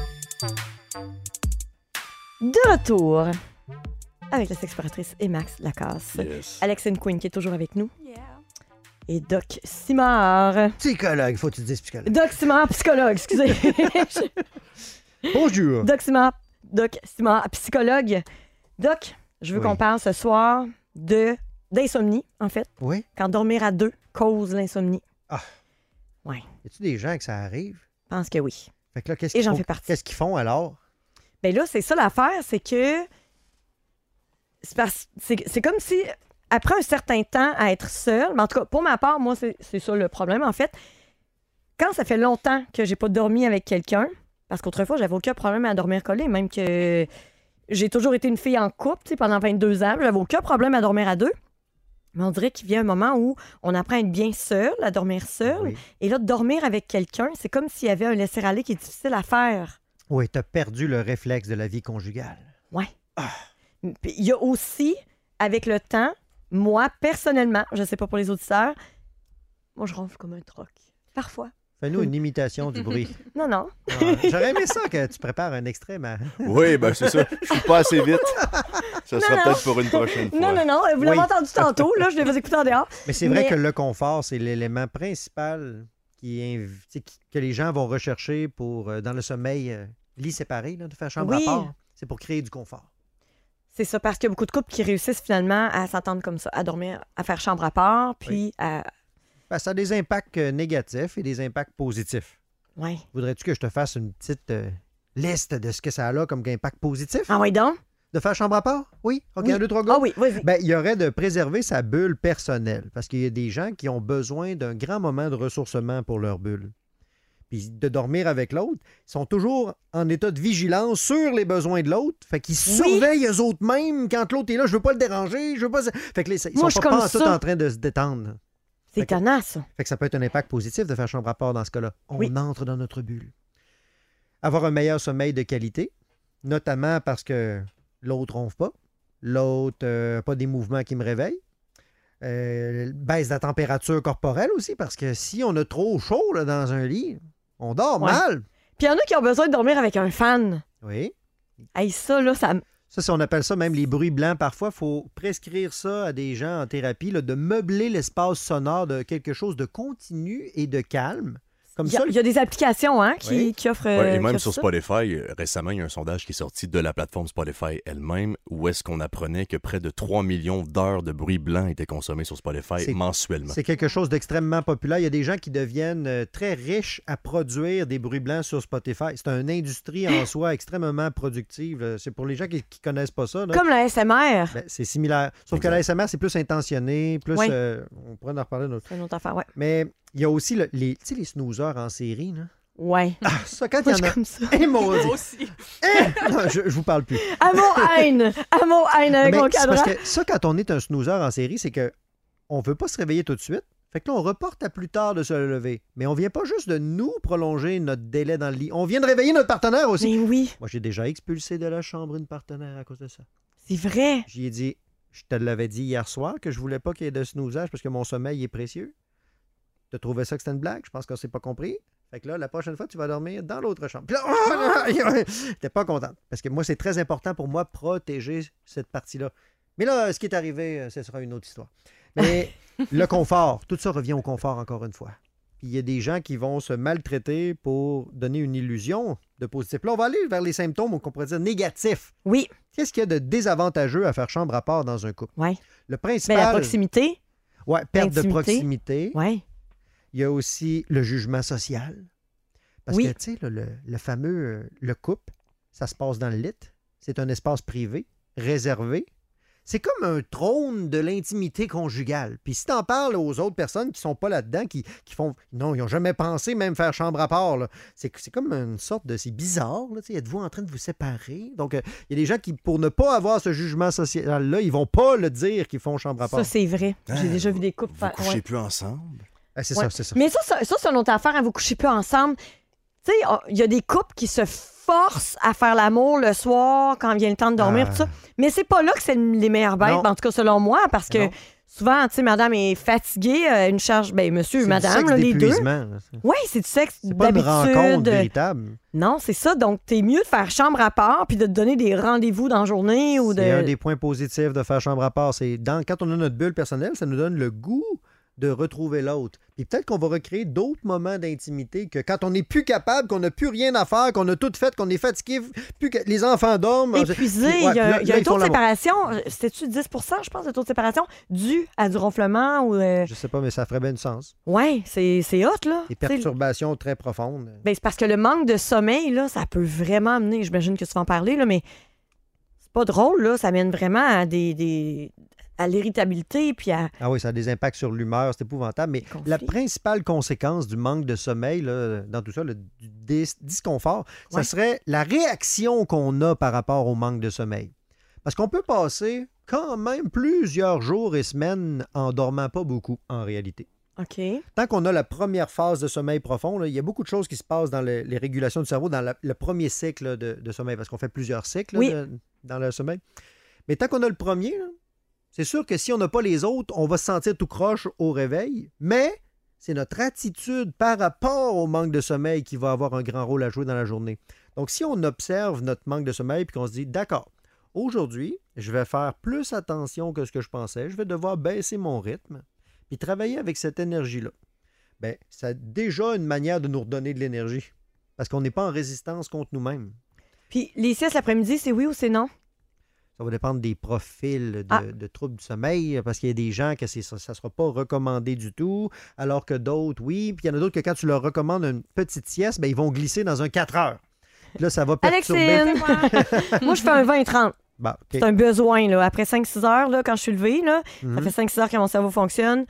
De retour avec la sexploratrice et Max Lacasse. Yes. Alexine Queen qui est toujours avec nous. Yeah. Et Doc Simard. Psychologue, faut que tu dises psychologue. Doc Simard, psychologue, excusez. Bonjour. Doc Simard, Doc Simard, psychologue. Doc, je veux Oui. qu'on parle ce soir de d'insomnie, en fait. Oui. Quand dormir à deux cause l'insomnie. Y a-tu des gens que ça arrive? Je pense que oui. Fait que là, qu'est-ce Et qu'ils j'en font? fais partie. Qu'est-ce qu'ils font alors? Ben là, c'est ça l'affaire, c'est que c'est, parce- c'est, c'est comme si, après un certain temps à être seul, mais en tout cas, pour ma part, moi, c'est, c'est ça le problème, en fait. Quand ça fait longtemps que j'ai pas dormi avec quelqu'un, parce qu'autrefois, j'avais aucun problème à dormir collé, même que j'ai toujours été une fille en couple, tu sais, pendant vingt-deux ans, j'avais aucun problème à dormir à deux. Mais on dirait qu'il vient un moment où on apprend à être bien seul, à dormir seul. Oui, Et là, de dormir avec quelqu'un, c'est comme s'il y avait un laisser-aller qui est difficile à faire. oui tu as perdu le réflexe de la vie conjugale. Ouais. Puis il y a aussi, avec le temps, moi, personnellement, je sais pas pour les auditeurs, moi, je ronfle comme un troc. Parfois. Fais-nous une imitation du bruit. Non, non. Ah, J'aurais aimé ça que tu prépares un extrait, mais... Oui, ben c'est ça. Je suis pas assez vite. Ça sera non. peut-être pour une prochaine fois. Non, non, non. Vous l'avez Oui. entendu tantôt, là, je l'ai écouté en dehors. Mais c'est vrai Mais- que le confort, c'est l'élément principal qui, inv- tu sais, qui- que les gens vont rechercher pour, euh, dans le sommeil, euh, lit séparé, là, de faire chambre Oui. à part. C'est pour créer du confort. C'est ça, parce qu'il y a beaucoup de couples qui réussissent finalement à s'entendre comme ça, à dormir, à faire chambre à part, puis à... Ben, ça a des impacts euh, négatifs et des impacts positifs. Ouais. Voudrais-tu que je te fasse une petite euh, liste de ce que ça a comme impact positif? Ah oui, donc? De faire chambre à part? Oui? OK, Oui. un, deux, trois, go. Ah oui, vas-y. Ben, il y aurait de préserver sa bulle personnelle parce qu'il y a des gens qui ont besoin d'un grand moment de ressourcement pour leur bulle. Puis de dormir avec l'autre, ils sont toujours en état de vigilance sur les besoins de l'autre. Fait qu'ils Oui. surveillent eux autres même quand l'autre est là. Je veux pas le déranger, je veux pas... Fait que les, ils Moi, sont je suis pas, comme pas en tout ça. en train de se détendre. C'est Fait que- étonnant, ça. Fait que ça peut être un impact positif de faire chambre à part dans ce cas-là. On Oui. entre dans notre bulle. Avoir un meilleur sommeil de qualité, notamment parce que l'autre ronfle pas, l'autre euh, pas des mouvements qui me réveillent. Euh, baisse de la température corporelle aussi, parce que si on a trop chaud là, dans un lit, on dort Ouais. mal. Puis il y en a qui ont besoin de dormir avec un fan. Oui. Hey, ça, là, ça... Ça, si on appelle ça même les bruits blancs, parfois, il faut prescrire ça à des gens en thérapie, là, de meubler l'espace sonore de quelque chose de continu et de calme. Comme Il y, a, ça, il y a des applications hein, qui, Oui. qui offrent. Ouais, euh, et qui même offrent sur ça. Spotify, euh, récemment, il y a un sondage qui est sorti de la plateforme Spotify elle-même où est-ce qu'on apprenait que près de trois millions d'heures de bruit blanc étaient consommées sur Spotify C'est- mensuellement. c'est quelque chose d'extrêmement populaire. Il y a des gens qui deviennent euh, très riches à produire des bruits blancs sur Spotify. C'est une industrie en soi extrêmement productive. là. C'est pour les gens qui ne connaissent pas ça. là. Comme la S M R. Ben, c'est similaire. Sauf que Exact. la S M R, c'est plus intentionné, plus... Oui. euh, on pourrait en reparler. Notre... C'est une autre affaire, ouais. Mais il y a aussi le- les, tu sais, les snoozers en série. Là. Ouais. Ah, ça, quand il Moi, y je en suis a... comme ça. Eh, maudit. Moi aussi. Eh! Non, je, je vous parle plus. Amour-haine. Amour-haine avec Mais mon c'est cadran. parce que ça, quand on est un snoozer en série, c'est que on veut pas se réveiller tout de suite. Fait que là, on reporte à plus tard de se lever. Mais on vient pas juste de nous prolonger notre délai dans le lit. On vient de réveiller notre partenaire aussi. Mais oui, Moi, j'ai déjà expulsé de la chambre une partenaire à cause de ça. c'est vrai. J'y ai dit, je te l'avais dit hier soir que je voulais pas qu'il y ait de snoozage parce que mon sommeil est précieux. Tu trouvais ça que c'était une blague? Je pense qu'on s'est pas compris. Fait que là, la prochaine fois, tu vas dormir dans l'autre chambre. Puis là, t'es pas contente. Parce que moi, c'est très important pour moi protéger cette partie-là. Mais là, ce qui est arrivé, euh, ce sera une autre histoire. Mais le confort, tout ça revient au confort encore une fois. Puis il y a des gens qui vont se maltraiter pour donner une illusion de positif. Là, on va aller vers les symptômes qu'on pourrait dire négatifs. Oui, Qu'est-ce qu'il y a de désavantageux à faire chambre à part dans un couple? ouais. Le Ben, principal... la proximité. Ouais, perte de L'intimité. proximité. Ouais. Il y a aussi le jugement social. Parce Oui. que, tu sais, là, le, le fameux euh, le couple, ça se passe dans le lit. C'est un espace privé, réservé. C'est comme un trône de l'intimité conjugale. Puis si t'en parles aux autres personnes qui sont pas là-dedans, qui, qui font... Non, ils n'ont jamais pensé même faire chambre à part. là. C'est, c'est comme une sorte de... C'est bizarre, là. tu sais, êtes-vous en train de vous séparer? Donc, euh, il y a des gens qui, pour ne pas avoir ce jugement social-là, ils vont pas le dire qu'ils font chambre à part. Ça, c'est vrai. J'ai Ah, déjà vu des couples Vous faire. couchez ouais. plus ensemble? Ah, c'est Ouais. ça, c'est ça. Mais ça, ça, ça, c'est une autre affaire. Hein, vous couchez plus ensemble. Tu sais, on- il y a des couples qui se forcent à faire l'amour le soir quand vient le temps de dormir. Ah. Tout ça. Mais c'est pas là que c'est les meilleures bêtes, Non. en tout cas selon moi, parce que Non. souvent, tu sais, madame est fatiguée, euh, une charge. Ben, monsieur, C'est du madame, sexe là, les deux. d'épuisement, là. C'est- Oui, c'est du sexe C'est pas une rencontre d'habitude. véritable. Non, c'est ça. Donc, t'es mieux de faire chambre à part puis de te donner des rendez-vous dans la journée ou de. C'est un des points positifs de faire chambre à part. C'est dans, quand on a notre bulle personnelle, ça nous donne le goût de retrouver l'autre. Puis peut-être qu'on va recréer d'autres moments d'intimité que quand on n'est plus capable, qu'on n'a plus rien à faire, qu'on a tout fait, qu'on est fatigué, plus que les enfants dorment. Épuisé, Puis, il ouais, y a, là- il y a là, un ils taux font de l'amour. séparation. euh, C'était-tu dix je pense, de taux de séparation dû à du ronflement ou. Euh... Je sais pas, mais ça ferait bien du sens. Ouais, c'est c'est hot, là. Des Tu sais, perturbations très profondes. ben, c'est parce que le manque de sommeil, là, ça peut vraiment amener, j'imagine que tu vas en parler, là, mais c'est pas drôle, là. Ça mène vraiment à des. des- à l'irritabilité, puis à. Ah oui, ça a des impacts sur l'humeur, c'est épouvantable. Mais Conflit. la principale conséquence du manque de sommeil, là, dans tout ça, le du dis- disconfort, ça Ouais. serait la réaction qu'on a par rapport au manque de sommeil. Parce qu'on peut passer quand même plusieurs jours et semaines en dormant pas beaucoup, en réalité. OK. Tant qu'on a la première phase de sommeil profond, là, il y a beaucoup de choses qui se passent dans le- les régulations du cerveau, dans la- le premier cycle là, de, de sommeil, parce qu'on fait plusieurs cycles là, Oui. de- dans le sommeil. Mais tant qu'on a le premier, là, c'est sûr que si on n'a pas les autres, on va se sentir tout croche au réveil, mais c'est notre attitude par rapport au manque de sommeil qui va avoir un grand rôle à jouer dans la journée. Donc, si on observe notre manque de sommeil puis qu'on se dit, d'accord, aujourd'hui, je vais faire plus attention que ce que je pensais, je vais devoir baisser mon rythme, puis travailler avec cette énergie-là, bien, c'est déjà une manière de nous redonner de l'énergie, parce qu'on n'est pas en résistance contre nous-mêmes. Puis les siestes l'après-midi, c'est oui ou c'est non? Ça va dépendre des profils de, Ah. de troubles du sommeil, parce qu'il y a des gens que c'est, ça ne sera pas recommandé du tout, alors que d'autres, oui. Puis il y en a d'autres que quand tu leur recommandes une petite sieste, ben, ils vont glisser dans un quatre heures. Puis là, ça va perturber. Alexine! Moi, je fais un vingt trente. Bon, OK. C'est un besoin. Là. Après cinq six heures, là, quand je suis levée, là, Mhm. ça fait cinq six heures que mon cerveau fonctionne.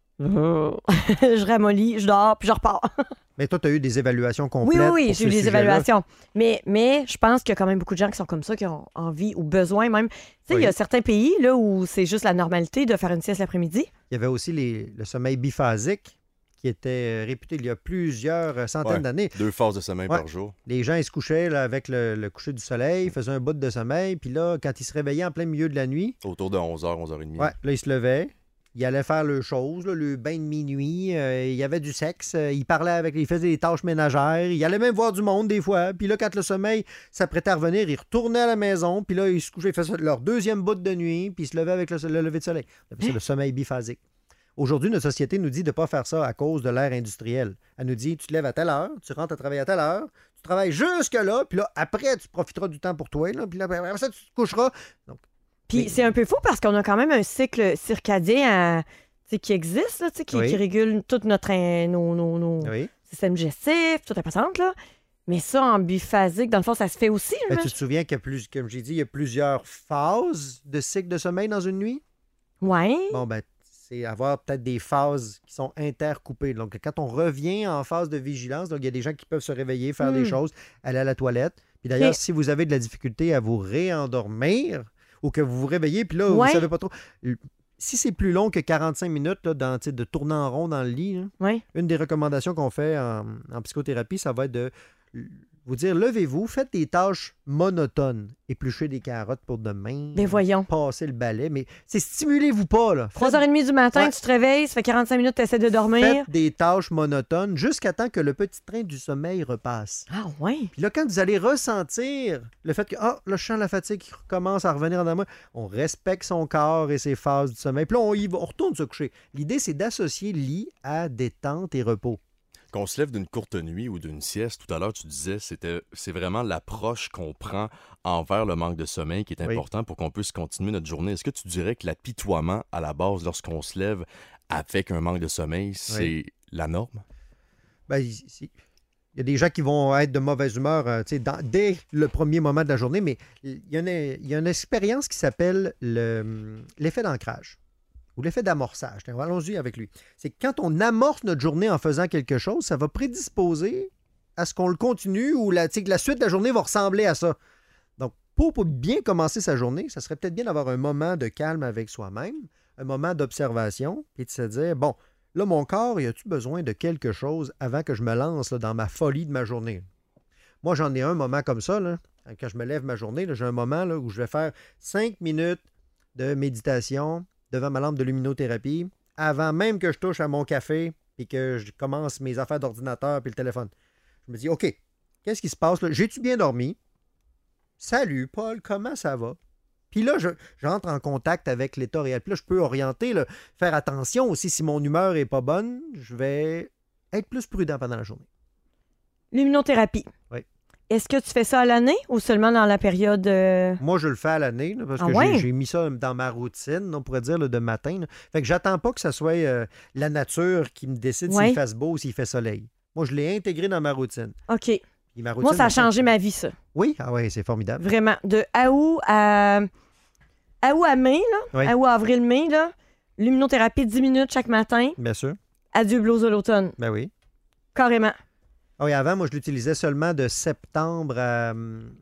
je ramollis, je dors, puis je repars. Mais toi, tu as eu des évaluations Oui, complètes. oui, oui, pour j'ai ce eu des sujet-là. évaluations. Mais, mais je pense qu'il y a quand même beaucoup de gens qui sont comme ça, qui ont envie ou besoin même. Tu sais, Oui. il y a certains pays là, où c'est juste la normalité de faire une sieste l'après-midi. Il y avait aussi les- le sommeil biphasique qui était euh, réputé il y a plusieurs euh, centaines Ouais. d'années. Deux phases de sommeil Ouais. par jour. Les gens, ils se couchaient là, avec le, le coucher du soleil, faisaient un bout de sommeil, puis là, quand ils se réveillaient en plein milieu de la nuit, Autour de onze heures, onze heures trente. ouais, là, ils se levaient, ils allaient faire le chose, là, le bain de minuit, euh, il y avait du sexe, euh, ils parlaient avec, ils faisaient des tâches ménagères, ils allaient même voir du monde des fois, puis là, quand le sommeil s'apprêtait à revenir, ils retournaient à la maison, puis là, ils se couchaient, ils faisaient leur deuxième bout de nuit, puis ils se levaient avec le, le lever de soleil. On appelle ça le sommeil biphasique. Aujourd'hui, notre société nous dit de ne pas faire ça à cause de l'ère industrielle. Elle nous dit, tu te lèves à telle heure, tu rentres à travailler à telle heure, tu travailles jusque-là, puis là, après, tu profiteras du temps pour toi, là, puis là, après ça, tu te coucheras. Donc, Puis Mais- c'est un peu fou parce qu'on a quand même un cycle circadien à- tu sais, qui existe, là, tu sais, qui, Oui. qui régule tout notre in- nos, nos, nos oui. systèmes digestifs, toute la patente, là. Mais ça, en biphasique, dans le fond, ça se fait aussi. Ben, là. tu te souviens qu'il y a plus, comme j'ai dit, il y a plusieurs phases de cycle de sommeil dans une nuit? Ouais. Bon, ben, c'est avoir peut-être des phases qui sont intercoupées. Donc, quand on revient en phase de vigilance, donc il y a des gens qui peuvent se réveiller, faire des Hmm. choses, aller à la toilette. Puis d'ailleurs, Ok. si vous avez de la difficulté à vous réendormir ou que vous vous réveillez, puis là, vous Ouais. ne savez pas trop. Si c'est plus long que quarante-cinq minutes là, dans, tu sais, de tourner en rond dans le lit, là, Ouais. une des recommandations qu'on fait en, en psychothérapie, ça va être de vous dire levez-vous, faites des tâches monotones, épluchez des carottes pour demain, Ben voyons. passer le balai, mais c'est stimulez-vous pas. Là. trois Faites- heures trente du matin, Ouais. tu te réveilles, ça fait quarante-cinq minutes, tu essaies de dormir. Faites des tâches monotones jusqu'à temps que le petit train du sommeil repasse. Ah ouais. Puis là, quand vous allez ressentir le fait que, ah, là, je sens la fatigue qui commence à revenir dans moi, on respecte son corps et ses phases du sommeil. Puis là, on, y va, on retourne se coucher. L'idée, c'est d'associer lit à détente et repos. Qu'on se lève d'une courte nuit ou d'une sieste, tout à l'heure, tu disais, c'était, c'est vraiment l'approche qu'on prend envers le manque de sommeil qui est Oui. important pour qu'on puisse continuer notre journée. Est-ce que tu dirais que l'apitoiement, à la base, lorsqu'on se lève avec un manque de sommeil, c'est la norme? Ben, il il- il y a des gens qui vont être de mauvaise humeur euh, tu sais, dans- dès le premier moment de la journée, mais il y a une, il y a une expérience qui s'appelle le- l'effet d'ancrage ou l'effet d'amorçage. Tiens, allons-y avec lui. C'est que quand on amorce notre journée en faisant quelque chose, ça va prédisposer à ce qu'on le continue ou la, tu sais, que la suite de la journée va ressembler à ça. Donc, pour, pour bien commencer sa journée, ça serait peut-être bien d'avoir un moment de calme avec soi-même, un moment d'observation, et de se dire, bon, là, mon corps, y a-tu besoin de quelque chose avant que je me lance là, dans ma folie de ma journée? Moi, j'en ai un moment comme ça, là. Quand je me lève ma journée, là, j'ai un moment là, où je vais faire cinq minutes de méditation devant ma lampe de luminothérapie avant même que je touche à mon café et que je commence mes affaires d'ordinateur puis le téléphone. Je me dis, OK, qu'est-ce qui se passe là? J'ai-tu bien dormi? Salut, Paul, comment ça va? Puis là, je, j'entre en contact avec l'état réel. Puis là, je peux orienter, là, faire attention aussi. Si mon humeur n'est pas bonne, je vais être plus prudent pendant la journée. Luminothérapie. Oui. Est-ce que tu fais ça à l'année ou seulement dans la période. euh, Moi, je le fais à l'année là, parce Ah que ouais? j'ai, j'ai mis ça dans ma routine, on pourrait dire, là, de matin. Là. Fait que j'attends pas que ce soit euh, la nature qui me décide Ouais. s'il fasse beau ou s'il fait soleil. Moi, je l'ai intégré dans ma routine. OK. Puis ma routine Moi, ça a me fait- changé ma vie, ça. Oui? Ah oui, c'est formidable. Vraiment. De août à. Août à mai, là. Oui. Août, avril, mai, là. Luminothérapie dix minutes chaque matin. Bien sûr. Adieu blues de l'automne. Ben oui. Carrément. Ah oui, avant, moi, je l'utilisais seulement de septembre à,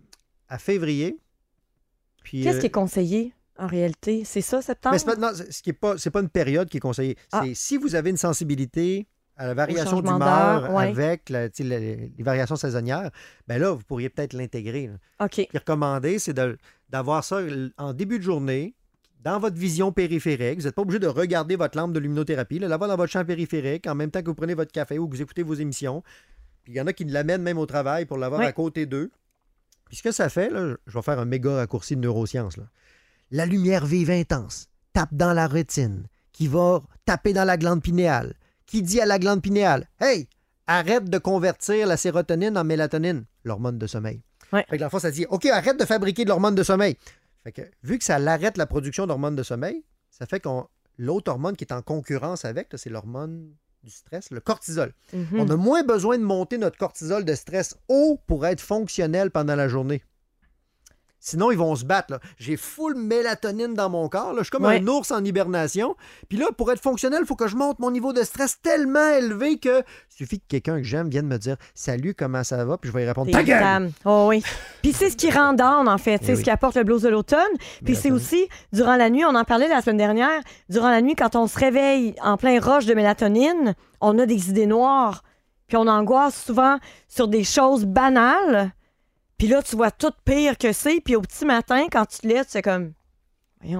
à février. Puis, Qu'est-ce euh, qui est conseillé, en réalité? C'est ça, septembre? mais c'est pas, non, c'est- ce qui est pas, c'est pas une période qui est conseillée. Ah. C'est si vous avez une sensibilité à la variation changement d'humeur d'heure, ouais. avec la- tu sais, la- les variations saisonnières, ben là, vous pourriez peut-être l'intégrer. là. OK. Ce qui est recommandé, c'est de- d'avoir ça l- en début de journée, dans votre vision périphérique. Vous n'êtes pas obligé de regarder votre lampe de luminothérapie, là, l'avoir dans votre champ périphérique en même temps que vous prenez votre café ou que vous écoutez vos émissions. Puis il y en a qui l'amènent même au travail pour l'avoir Ouais. à côté d'eux. Puis ce que ça fait, là, je vais faire un méga raccourci de neurosciences. Là. La lumière vive intense tape dans la rétine, qui va taper dans la glande pinéale, qui dit à la glande pinéale, « Hey, arrête de convertir la sérotonine en mélatonine, l'hormone de sommeil. Ouais. Fait que dans le fond, ça dit, OK, arrête de fabriquer de l'hormone de sommeil. Fait que, vu que ça l'arrête la production d'hormones de sommeil, ça fait que l'autre hormone qui est en concurrence avec, là, c'est l'hormone du stress, le cortisol. Mhm. On a moins besoin de monter notre cortisol de stress haut pour être fonctionnel pendant la journée. Sinon, ils vont se battre. Là. J'ai full mélatonine dans mon corps. Là. Je suis comme Ouais. un ours en hibernation. Puis là, pour être fonctionnel, il faut que je monte mon niveau de stress tellement élevé que il suffit que quelqu'un que j'aime vienne me dire « Salut, comment ça va? » Puis je vais y répondre « T'es Ta gueule! irritable. Oh oui. Puis c'est ce qui rend down, en fait. C'est Eh ce oui. qui apporte le blues de l'automne. Puis c'est Mélatonine. aussi, durant la nuit, on en parlait la semaine dernière, durant la nuit, quand on se réveille en plein rush de mélatonine, on a des idées noires. Puis on angoisse souvent sur des choses banales. Puis là, tu vois tout pire que c'est. Puis au petit matin, quand tu te lèves, c'est comme... Voyons,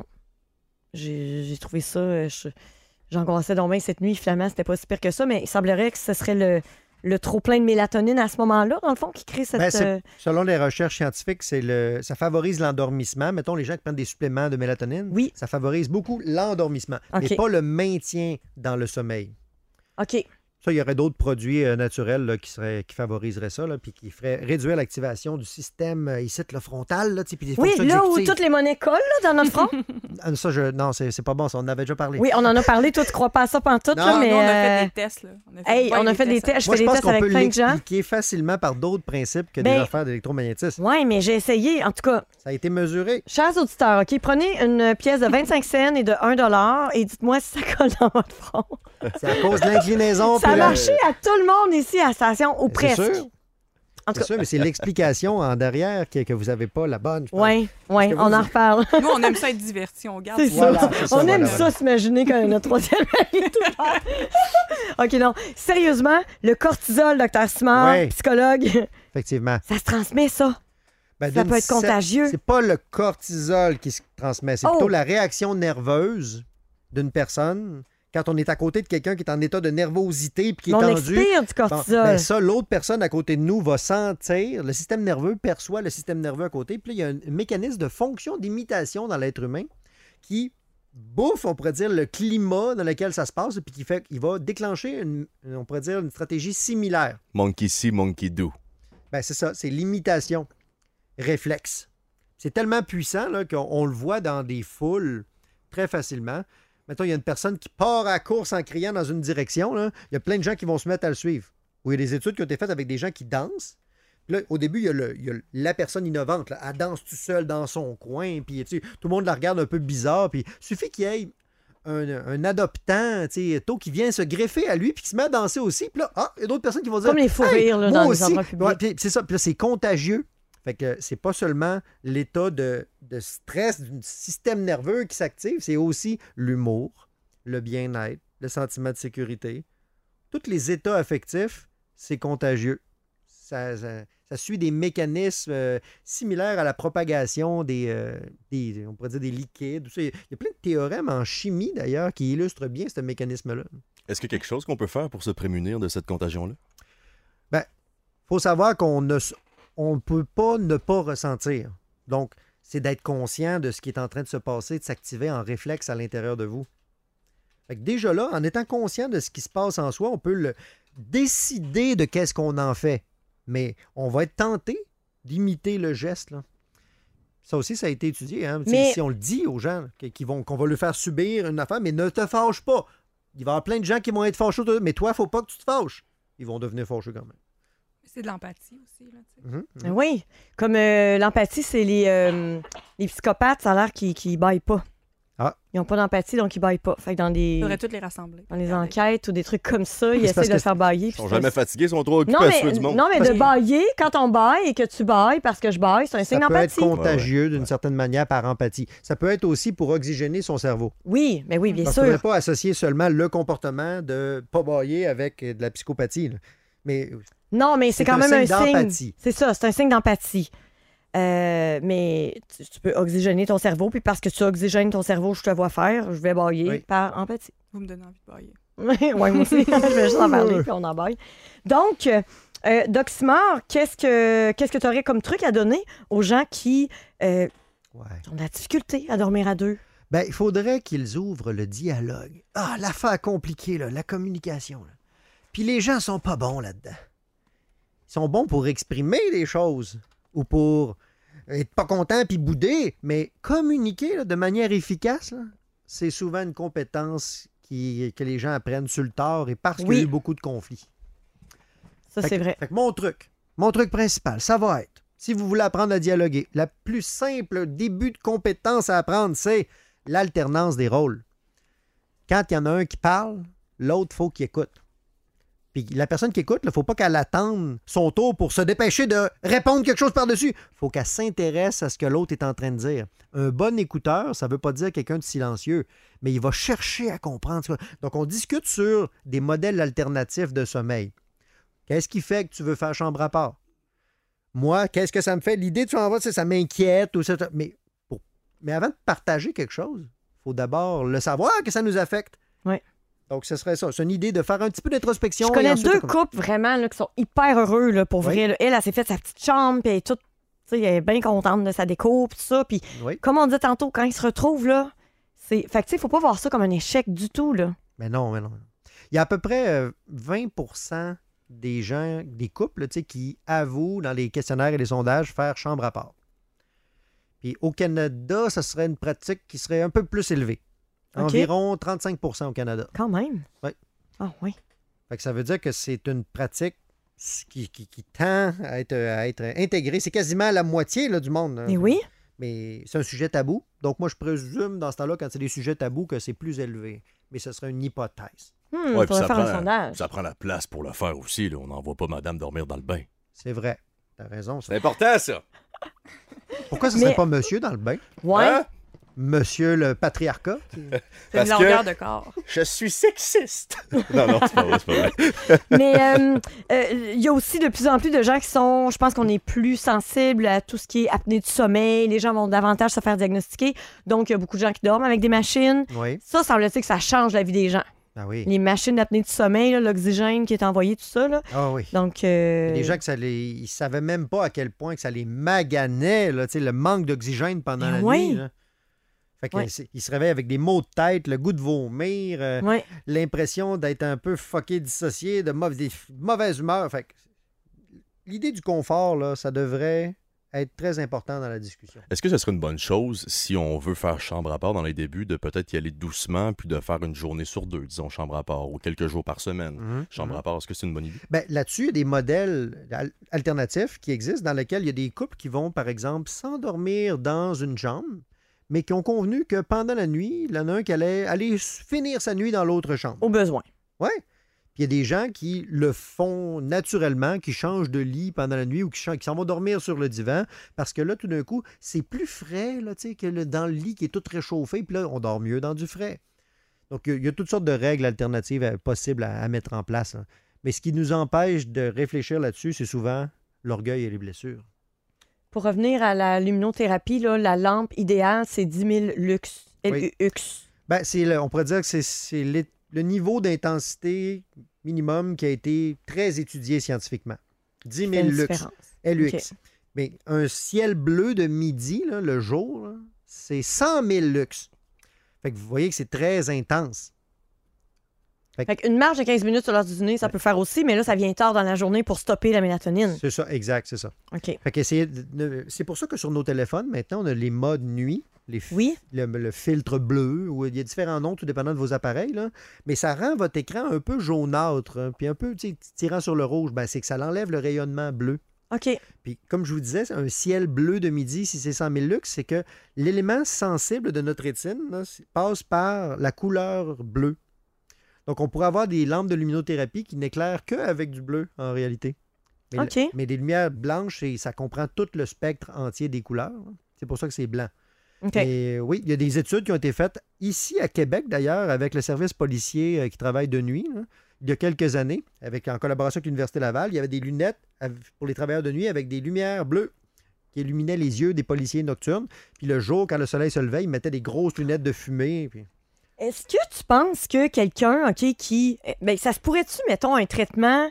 j'ai j'ai trouvé ça... euh, je- J'angoissais donc bien cette nuit. Finalement, c'était pas si pire que ça. Mais il semblerait que ce serait le, le trop-plein de mélatonine à ce moment-là, dans le fond, qui crée cette... Ben, c'est- euh, Selon les recherches scientifiques, c'est le, ça favorise l'endormissement. Mettons, les gens qui prennent des suppléments de mélatonine, Oui. ça favorise beaucoup l'endormissement, OK. mais pas le maintien dans le sommeil. OK. Ça, il y aurait d'autres produits euh, naturels là, qui, seraient, qui favoriseraient ça, là, puis qui feraient réduire l'activation du système euh, ici, le frontal, là, tu sais, puis des Oui, fonctions là où exécutives. toutes les monnaies collent là, dans notre front. Ah, ça, je... Non, c'est c'est pas bon, ça, on en avait déjà parlé. Oui, on en a parlé. Toi, tu crois pas à ça pantoute, Non, là, non, mais... Nous, on a fait euh, des tests. Là. On a fait Hey, bien on a fait des tests. Je Moi, fais je des pense tests qu'on avec peut plein de gens. l'expliquer facilement par d'autres principes que des Ben- affaires d'électromagnétisme. Oui, mais j'ai essayé. En tout cas, Ça a été mesuré. chers auditeurs, OK, prenez une pièce de vingt-cinq cents et de un dollar et dites-moi si ça colle dans votre front. C'est à cause de l'inclinaison. Ça a puis la- marché à tout le monde ici à la station, ou C'est presque. sûr. En tout C'est sûr, mais c'est l'explication en derrière que, que vous n'avez pas la bonne, je pense. Oui, oui, que vous- on en reparle. Nous, on aime ça être divertis. On garde C'est ça. Voilà, ça. c'est ça, On aime voilà, ça s'imaginer quand notre troisième année est ouvert. OK, non. Sérieusement, le cortisol, docteur Simard, Ouais. psychologue, Effectivement. ça se transmet, ça. Ben, Ça d'une peut être cer- contagieux. C'est pas le cortisol qui se transmet, c'est Oh! plutôt la réaction nerveuse d'une personne quand on est à côté de quelqu'un qui est en état de nervosité puis qui est Mais on tendu. expire du Bon, cortisol. ben ça, l'autre personne à côté de nous va sentir, le système nerveux perçoit le système nerveux à côté, puis là, il y a un mécanisme de fonction d'imitation dans l'être humain qui bouffe, on pourrait dire, le climat dans lequel ça se passe, puis qui fait qu'il va déclencher, une, on pourrait dire, une stratégie similaire. Monkey see, monkey do. Ben, c'est ça, c'est l'imitation réflexe. C'est tellement puissant là, qu'on on le voit dans des foules très facilement. Mettons, il y a une personne qui part à la course en criant dans une direction. Là. Il y a plein de gens qui vont se mettre à le suivre. Ou il y a des études qui ont été faites avec des gens qui dansent. Puis là, au début, il y a, le- il y a la personne innovante. Là. Elle danse tout seule dans son coin. Puis tu sais, tout le monde la regarde un peu bizarre. Puis il suffit qu'il y ait un, un adoptant, tu sais, tôt qui vient se greffer à lui puis qui se met à danser aussi. Puis là, ah, il y a d'autres personnes qui vont dire Comme les fous Hey, rires là, moi dans aussi. les endroits publics. Ouais, puis c'est ça. Puis là, c'est contagieux. Fait que c'est pas seulement l'état de, de stress du système nerveux qui s'active, c'est aussi l'humour, le bien-être, le sentiment de sécurité. Tous les états affectifs, c'est contagieux. Ça, ça- ça suit des mécanismes euh, similaires à la propagation des, euh, des, on pourrait dire des liquides. Il y a plein de théorèmes en chimie, d'ailleurs, qui illustrent bien ce mécanisme-là. Est-ce qu'il y a quelque chose qu'on peut faire pour se prémunir de cette contagion-là? Il faut savoir qu'on ne s- on ne peut pas ne pas ressentir. Donc, c'est d'être conscient de ce qui est en train de se passer, de s'activer en réflexe à l'intérieur de vous. Fait que déjà là, en étant conscient de ce qui se passe en soi, on peut le décider de qu'est-ce qu'on en fait. Mais on va être tenté d'imiter le geste. Là. Ça aussi, ça a été étudié. Hein? Tu sais, Mais- Si on le dit aux gens là, qui vont, qu'on va leur faire subir une affaire, mais ne te fâche pas. Il va y avoir plein de gens qui vont être fâchés, mais toi, il ne faut pas que tu te fâches. Ils vont devenir fâchés quand même. C'est de l'empathie aussi. Là, tu sais. Mhm. Ben oui, comme euh, l'empathie, c'est les, euh, les psychopathes, ça a l'air qu'ils ne baillent pas. Ah. Ils n'ont pas d'empathie, donc ils baillent pas. Fait que dans Il des, faudrait toutes les rassembler. dans les Regardez. enquêtes ou des trucs comme ça, ils C'est parce essaient de que faire bailler. Ils puis sont c'est- jamais fatigués, ils sont trop occupés Non, à mais, soulever du monde. non, mais Parce de que- bailler, quand on baille et que tu bailles parce que je baille, c'est un signe Ça peut être d'empathie. contagieux d'une certaine manière par empathie. Ça peut être aussi pour oxygéner son cerveau. Oui, mais oui, bien Parce qu'on ne sûr. peut pas associer seulement le comportement de pas bailler avec de la psychopathie. là. Mais Non, mais C'est c'est quand un même un signe signe. d'empathie. C'est ça, c'est un signe d'empathie. Euh, mais tu, tu peux oxygéner ton cerveau, puis parce que tu oxygènes ton cerveau, je te vois faire, je vais bailler Oui. par empathie. Vous me donnez envie de bailler. Oui, moi aussi. Je vais juste en parler, puis on en baille. Donc, euh, euh, Doc Simard, qu'est-ce que qu'est-ce que tu aurais comme truc à donner aux gens qui euh, ouais. ont de la difficulté à dormir à deux? Ben, il faudrait qu'ils ouvrent le dialogue. Ah, l'affaire compliquée, là, la communication. là. Puis les gens sont pas bons là-dedans. Ils sont bons pour exprimer des choses ou pour être pas content puis bouder, mais communiquer là, de manière efficace, là, c'est souvent une compétence qui, que les gens apprennent sur le tard et parce qu'il Oui. y a eu beaucoup de conflits. Ça, Fait c'est que- vrai. fait que mon truc, mon truc principal, ça va être, si vous voulez apprendre à dialoguer, le plus simple début de compétence à apprendre, c'est l'alternance des rôles. Quand il y en a un qui parle, l'autre, faut qu'il écoute. Puis la personne qui écoute, il ne faut pas qu'elle attende son tour pour se dépêcher de répondre quelque chose par-dessus. Il faut qu'elle s'intéresse à ce que l'autre est en train de dire. Un bon écouteur, ça ne veut pas dire quelqu'un de silencieux, mais il va chercher à comprendre. Donc, on discute sur des modèles alternatifs de sommeil. Qu'est-ce qui fait que tu veux faire chambre à part? Moi, qu'est-ce que ça me fait? L'idée de chambre à part, c'est ça m'inquiète. Ou ça, mais, pour- mais avant de partager quelque chose, il faut d'abord le savoir que ça nous affecte. Oui. Donc, ce serait ça. C'est une idée de faire un petit peu d'introspection. Je et connais ensuite deux de- couples vraiment là, qui sont hyper heureux là, pour Oui. vrai. là. Elle, elle s'est fait sa petite chambre, puis elle est toute, tu sais, elle est bien contente de sa déco, puis tout ça. Puis, Oui. comme on dit tantôt, quand ils se retrouvent là, c'est. Fait que, tu sais, faut pas voir ça comme un échec du tout, là. Mais non, mais non. Il y a à peu près euh, vingt pour cent des gens, des couples, là, tu sais, qui avouent dans les questionnaires et les sondages faire chambre à part. Puis au Canada, ça serait une pratique qui serait un peu plus élevée. OK. Environ trente-cinq pour cent au Canada. Quand même. Oui. Ah, oui. Fait que ça veut dire que c'est une pratique qui, qui, qui tend à être, à être intégrée. C'est quasiment la moitié là, du monde. hein. Et oui. Mais c'est un sujet tabou. Donc moi, je présume dans ce temps-là, quand c'est des sujets tabous, que c'est plus élevé. Mais ce serait une hypothèse. Hmm, Ouais, puis faudrait ça faire un prend, sondage. ça prend la place pour le faire aussi. Là. On n'envoie pas madame dormir dans le bain. C'est vrai. T'as raison. ça. C'est important, ça. Pourquoi ça Mais- serait pas monsieur dans le bain? Ouais. Hein? Monsieur le patriarcat? C'est Parce une longueur que- de corps. Je suis sexiste. non, non, c'est pas vrai, c'est pas vrai. Mais euh, euh, il y a aussi de plus en plus de gens qui sont, je pense qu'on est plus sensible à tout ce qui est apnée du sommeil. Les gens vont davantage se faire diagnostiquer. Donc, il y a beaucoup de gens qui dorment avec des machines. Oui. Ça, semble-t-il que ça change la vie des gens. Ah oui. Les machines d'apnée du sommeil, là, l'oxygène qui est envoyé, tout ça. Là. Ah oui. Donc, euh, Les gens que ça les. Ils savaient même pas à quel point que ça les maganait, là, tu sais, le manque d'oxygène pendant Ben la oui. nuit. Là. Fait Ouais. qu'ils se réveillent avec des maux de tête, le goût de vomir, euh, ouais. l'impression d'être un peu fucké, dissocié, de mau- des f- mauvaise humeur. Fait que l'idée du confort, là, ça devrait être très important dans la discussion. Est-ce que ce serait une bonne chose si on veut faire chambre à part dans les débuts, de peut-être y aller doucement, puis de faire une journée sur deux, disons, chambre à part, ou quelques jours par semaine? Mhm. Chambre à part, est-ce que c'est une bonne idée? Ben, là-dessus, il y a des modèles al- alternatifs qui existent dans lesquels il y a des couples qui vont, par exemple, s'endormir dans une chambre, mais qui ont convenu que pendant la nuit, il y en a un qui allait aller s- finir sa nuit dans l'autre chambre. Au besoin. Ouais. Puis il y a des gens qui le font naturellement, qui changent de lit pendant la nuit ou qui, chan- qui s'en vont dormir sur le divan parce que là, tout d'un coup, c'est plus frais là, tu sais, que le- dans le lit qui est tout réchauffé. Puis là, on dort mieux dans du frais. Donc, il y a- il y, a toutes sortes de règles alternatives euh, possibles à, à mettre en place. hein. Mais ce qui nous empêche de réfléchir là-dessus, c'est souvent l'orgueil et les blessures. Pour revenir à la luminothérapie, là, la lampe idéale, c'est dix mille lux. L U X. Ben, c'est le- on pourrait dire que c'est, c'est l'é- le niveau d'intensité minimum qui a été très étudié scientifiquement. dix Fait mille une lux. différence. L U X. Mais un ciel bleu de midi, là, le jour, là, c'est cent mille lux. Fait que vous voyez que c'est très intense. Fait qu'une marche de quinze minutes sur l'heure du dîner, ça peut faire aussi, mais là, ça vient tard dans la journée pour stopper la mélatonine. C'est ça, exact, c'est ça. OK. Fait qu'essayez de- de- c'est pour ça que sur nos téléphones, maintenant, on a les modes nuit, les fi- Oui. le, le filtre bleu, ou il y a différents noms, tout dépendant de vos appareils, là. Mais ça rend votre écran un peu jaunâtre, hein, puis un peu tu sais, tirant sur le rouge. Ben, c'est que ça l'enlève le rayonnement bleu. OK. Puis, comme je vous disais, c'est un ciel bleu de midi, si c'est cent mille lux, c'est que l'élément sensible de notre rétine là, c'est- passe par la couleur bleue. Donc, on pourrait avoir des lampes de luminothérapie qui n'éclairent qu'avec du bleu, en réalité. Mais, OK. le- mais des lumières blanches, c'est- ça comprend tout le spectre entier des couleurs. hein. C'est pour ça que c'est blanc. OK. Et oui, il y a des études qui ont été faites ici à Québec, d'ailleurs, avec le service policier euh, qui travaille de nuit, là, il y a quelques années, avec, en collaboration avec l'Université Laval. Il y avait des lunettes av- pour les travailleurs de nuit avec des lumières bleues qui illuminaient les yeux des policiers nocturnes. Puis le jour, quand le soleil se levait, ils mettaient des grosses lunettes de fumée. Puis... Est-ce que tu penses que quelqu'un, OK, qui. eh, Ben, ça se pourrait-tu, mettons, un traitement.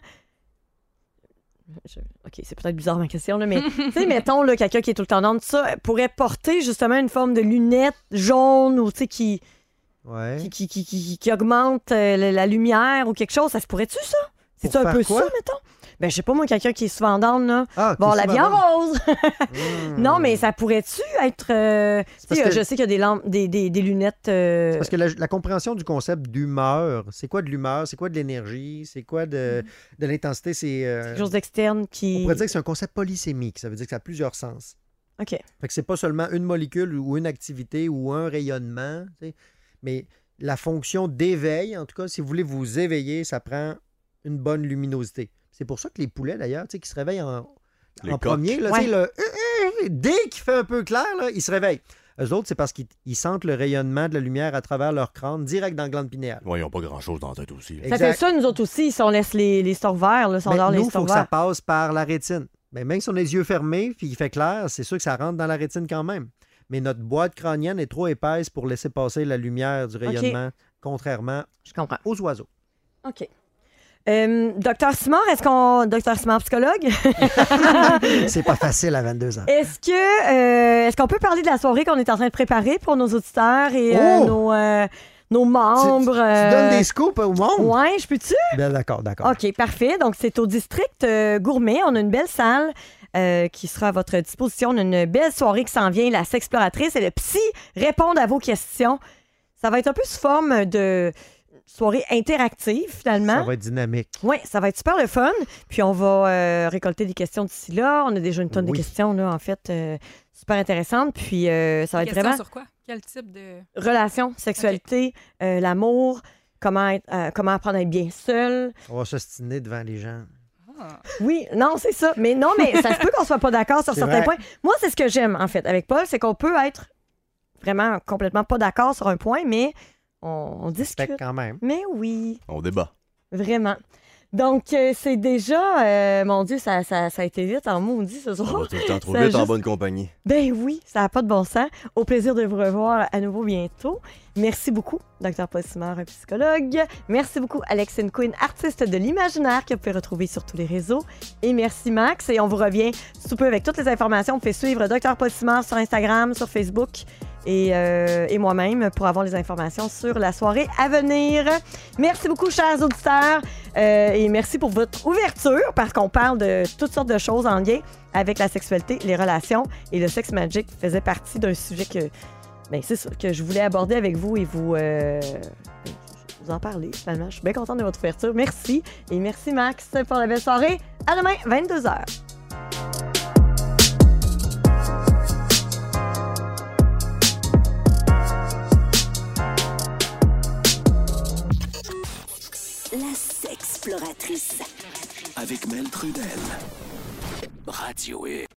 Je- OK, c'est peut-être bizarre ma question, là, mais tu sais, mettons, là, quelqu'un qui est tout le temps dans tout ça, pourrait porter justement une forme de lunettes jaunes ou, tu sais, qui, Ouais. qui, qui, qui, qui- qui augmente euh, la, la lumière ou quelque chose. Ça se pourrait-tu, ça? C'est-tu Pour un peu faire quoi? ça, mettons? Ben, je sais pas, moi, quelqu'un qui est souvent down, là. Ah, Bon, qui est la vie souvent en rose. Hmm. Non, mais ça pourrait-tu être. euh, tu parce sais, que- je sais qu'il y a des, lampes, des, des, des lunettes. euh, C'est parce que la, la compréhension du concept d'humeur, c'est quoi de l'humeur, c'est quoi de l'énergie, c'est quoi de, de l'intensité, c'est... euh, quelque chose d'externe on qui. pourrait dire que c'est un concept polysémique, ça veut dire que ça a plusieurs sens. OK. Fait que c'est pas seulement une molécule ou une activité ou un rayonnement, tu sais, mais la fonction d'éveil, en tout cas, si vous voulez vous éveiller, ça prend une bonne luminosité. C'est pour ça que les poulets, d'ailleurs, tu sais, qui se réveillent en, Les en coqs. premier, là, Ouais. tu sais, le- dès qu'il fait un peu clair, là, ils se réveillent. Eux autres, c'est parce qu'ils ils sentent le rayonnement de la lumière à travers leur crâne, direct dans la glande pinéale. Ouais, ils n'ont pas grand-chose dans la tête aussi. Ça fait ça, nous autres aussi, si on laisse les, les stores verts, là, si on Mais dort les nous, il stores faut que ça verts. passe par la rétine. Mais même si on a les yeux fermés puis il fait clair, c'est sûr que ça rentre dans la rétine quand même. Mais notre boîte crânienne est trop épaisse pour laisser passer la lumière du rayonnement, contrairement Je comprends. aux oiseaux. OK. Euh, Docteur Simard, est-ce qu'on. Docteur Simard, psychologue, C'est pas facile à vingt-deux ans. est-ce que euh, est-ce qu'on peut parler de la soirée qu'on est en train de préparer pour nos auditeurs et euh, Oh! nos, euh, nos membres? Tu euh, donnes des scoops au monde? Ouais, je peux-tu? Bien, d'accord, d'accord. OK, parfait. Donc, c'est au district euh, gourmet. On a une belle salle euh, qui sera à votre disposition. On a une belle soirée qui s'en vient. La Sexploratrice et le Psy répondent à vos questions. Ça va être un peu sous forme de soirée interactive, finalement. Ça va être dynamique. Oui, ça va être super le fun. Puis on va euh, récolter des questions d'ici là. On a déjà une tonne Oui. de questions, là, en fait, euh, super intéressantes. Puis euh, ça va être Question vraiment sur quoi? Quel type de... relations, sexualité, euh, l'amour, comment, être, euh, comment apprendre à être bien seul. On va s'ostiner devant les gens. Ah. Oui, non, c'est ça. Mais non, mais ça se peut qu'on soit pas d'accord sur C'est certains vrai. points. Moi, c'est ce que j'aime, en fait, avec Paul, c'est qu'on peut être vraiment complètement pas d'accord sur un point, mais on, on discute. Fait que quand même. Mais oui, On débat. vraiment. Donc, euh, c'est déjà... euh, mon Dieu, ça, ça, ça a été vite en maudit ce On soir. va tout le temps trop Ça a vite en juste- bonne compagnie. Ben oui, ça n'a pas de bon sens. Au plaisir de vous revoir à nouveau bientôt. Merci beaucoup, Dr Paul Simard, un psychologue. Merci beaucoup, Alexine Quinn, artiste de l'imaginaire que vous pouvez retrouver sur tous les réseaux. Et merci, Max. Et on vous revient sous peu avec toutes les informations. Vous pouvez suivre Dr Paul Simard sur Instagram, sur Facebook et, euh, et moi-même pour avoir les informations sur la soirée à venir. Merci beaucoup, chers auditeurs. Euh, et merci pour votre ouverture parce qu'on parle de toutes sortes de choses en lien avec la sexualité, les relations et le sex magic faisait partie d'un sujet que, ben, c'est ça, que je voulais aborder avec vous et vous, euh, vous en parler finalement. Je suis bien contente de votre ouverture. Merci. Et merci Max pour la belle soirée. À demain, vingt-deux heures. La Sexploratrice. Avec Mel Trudel. Radio X.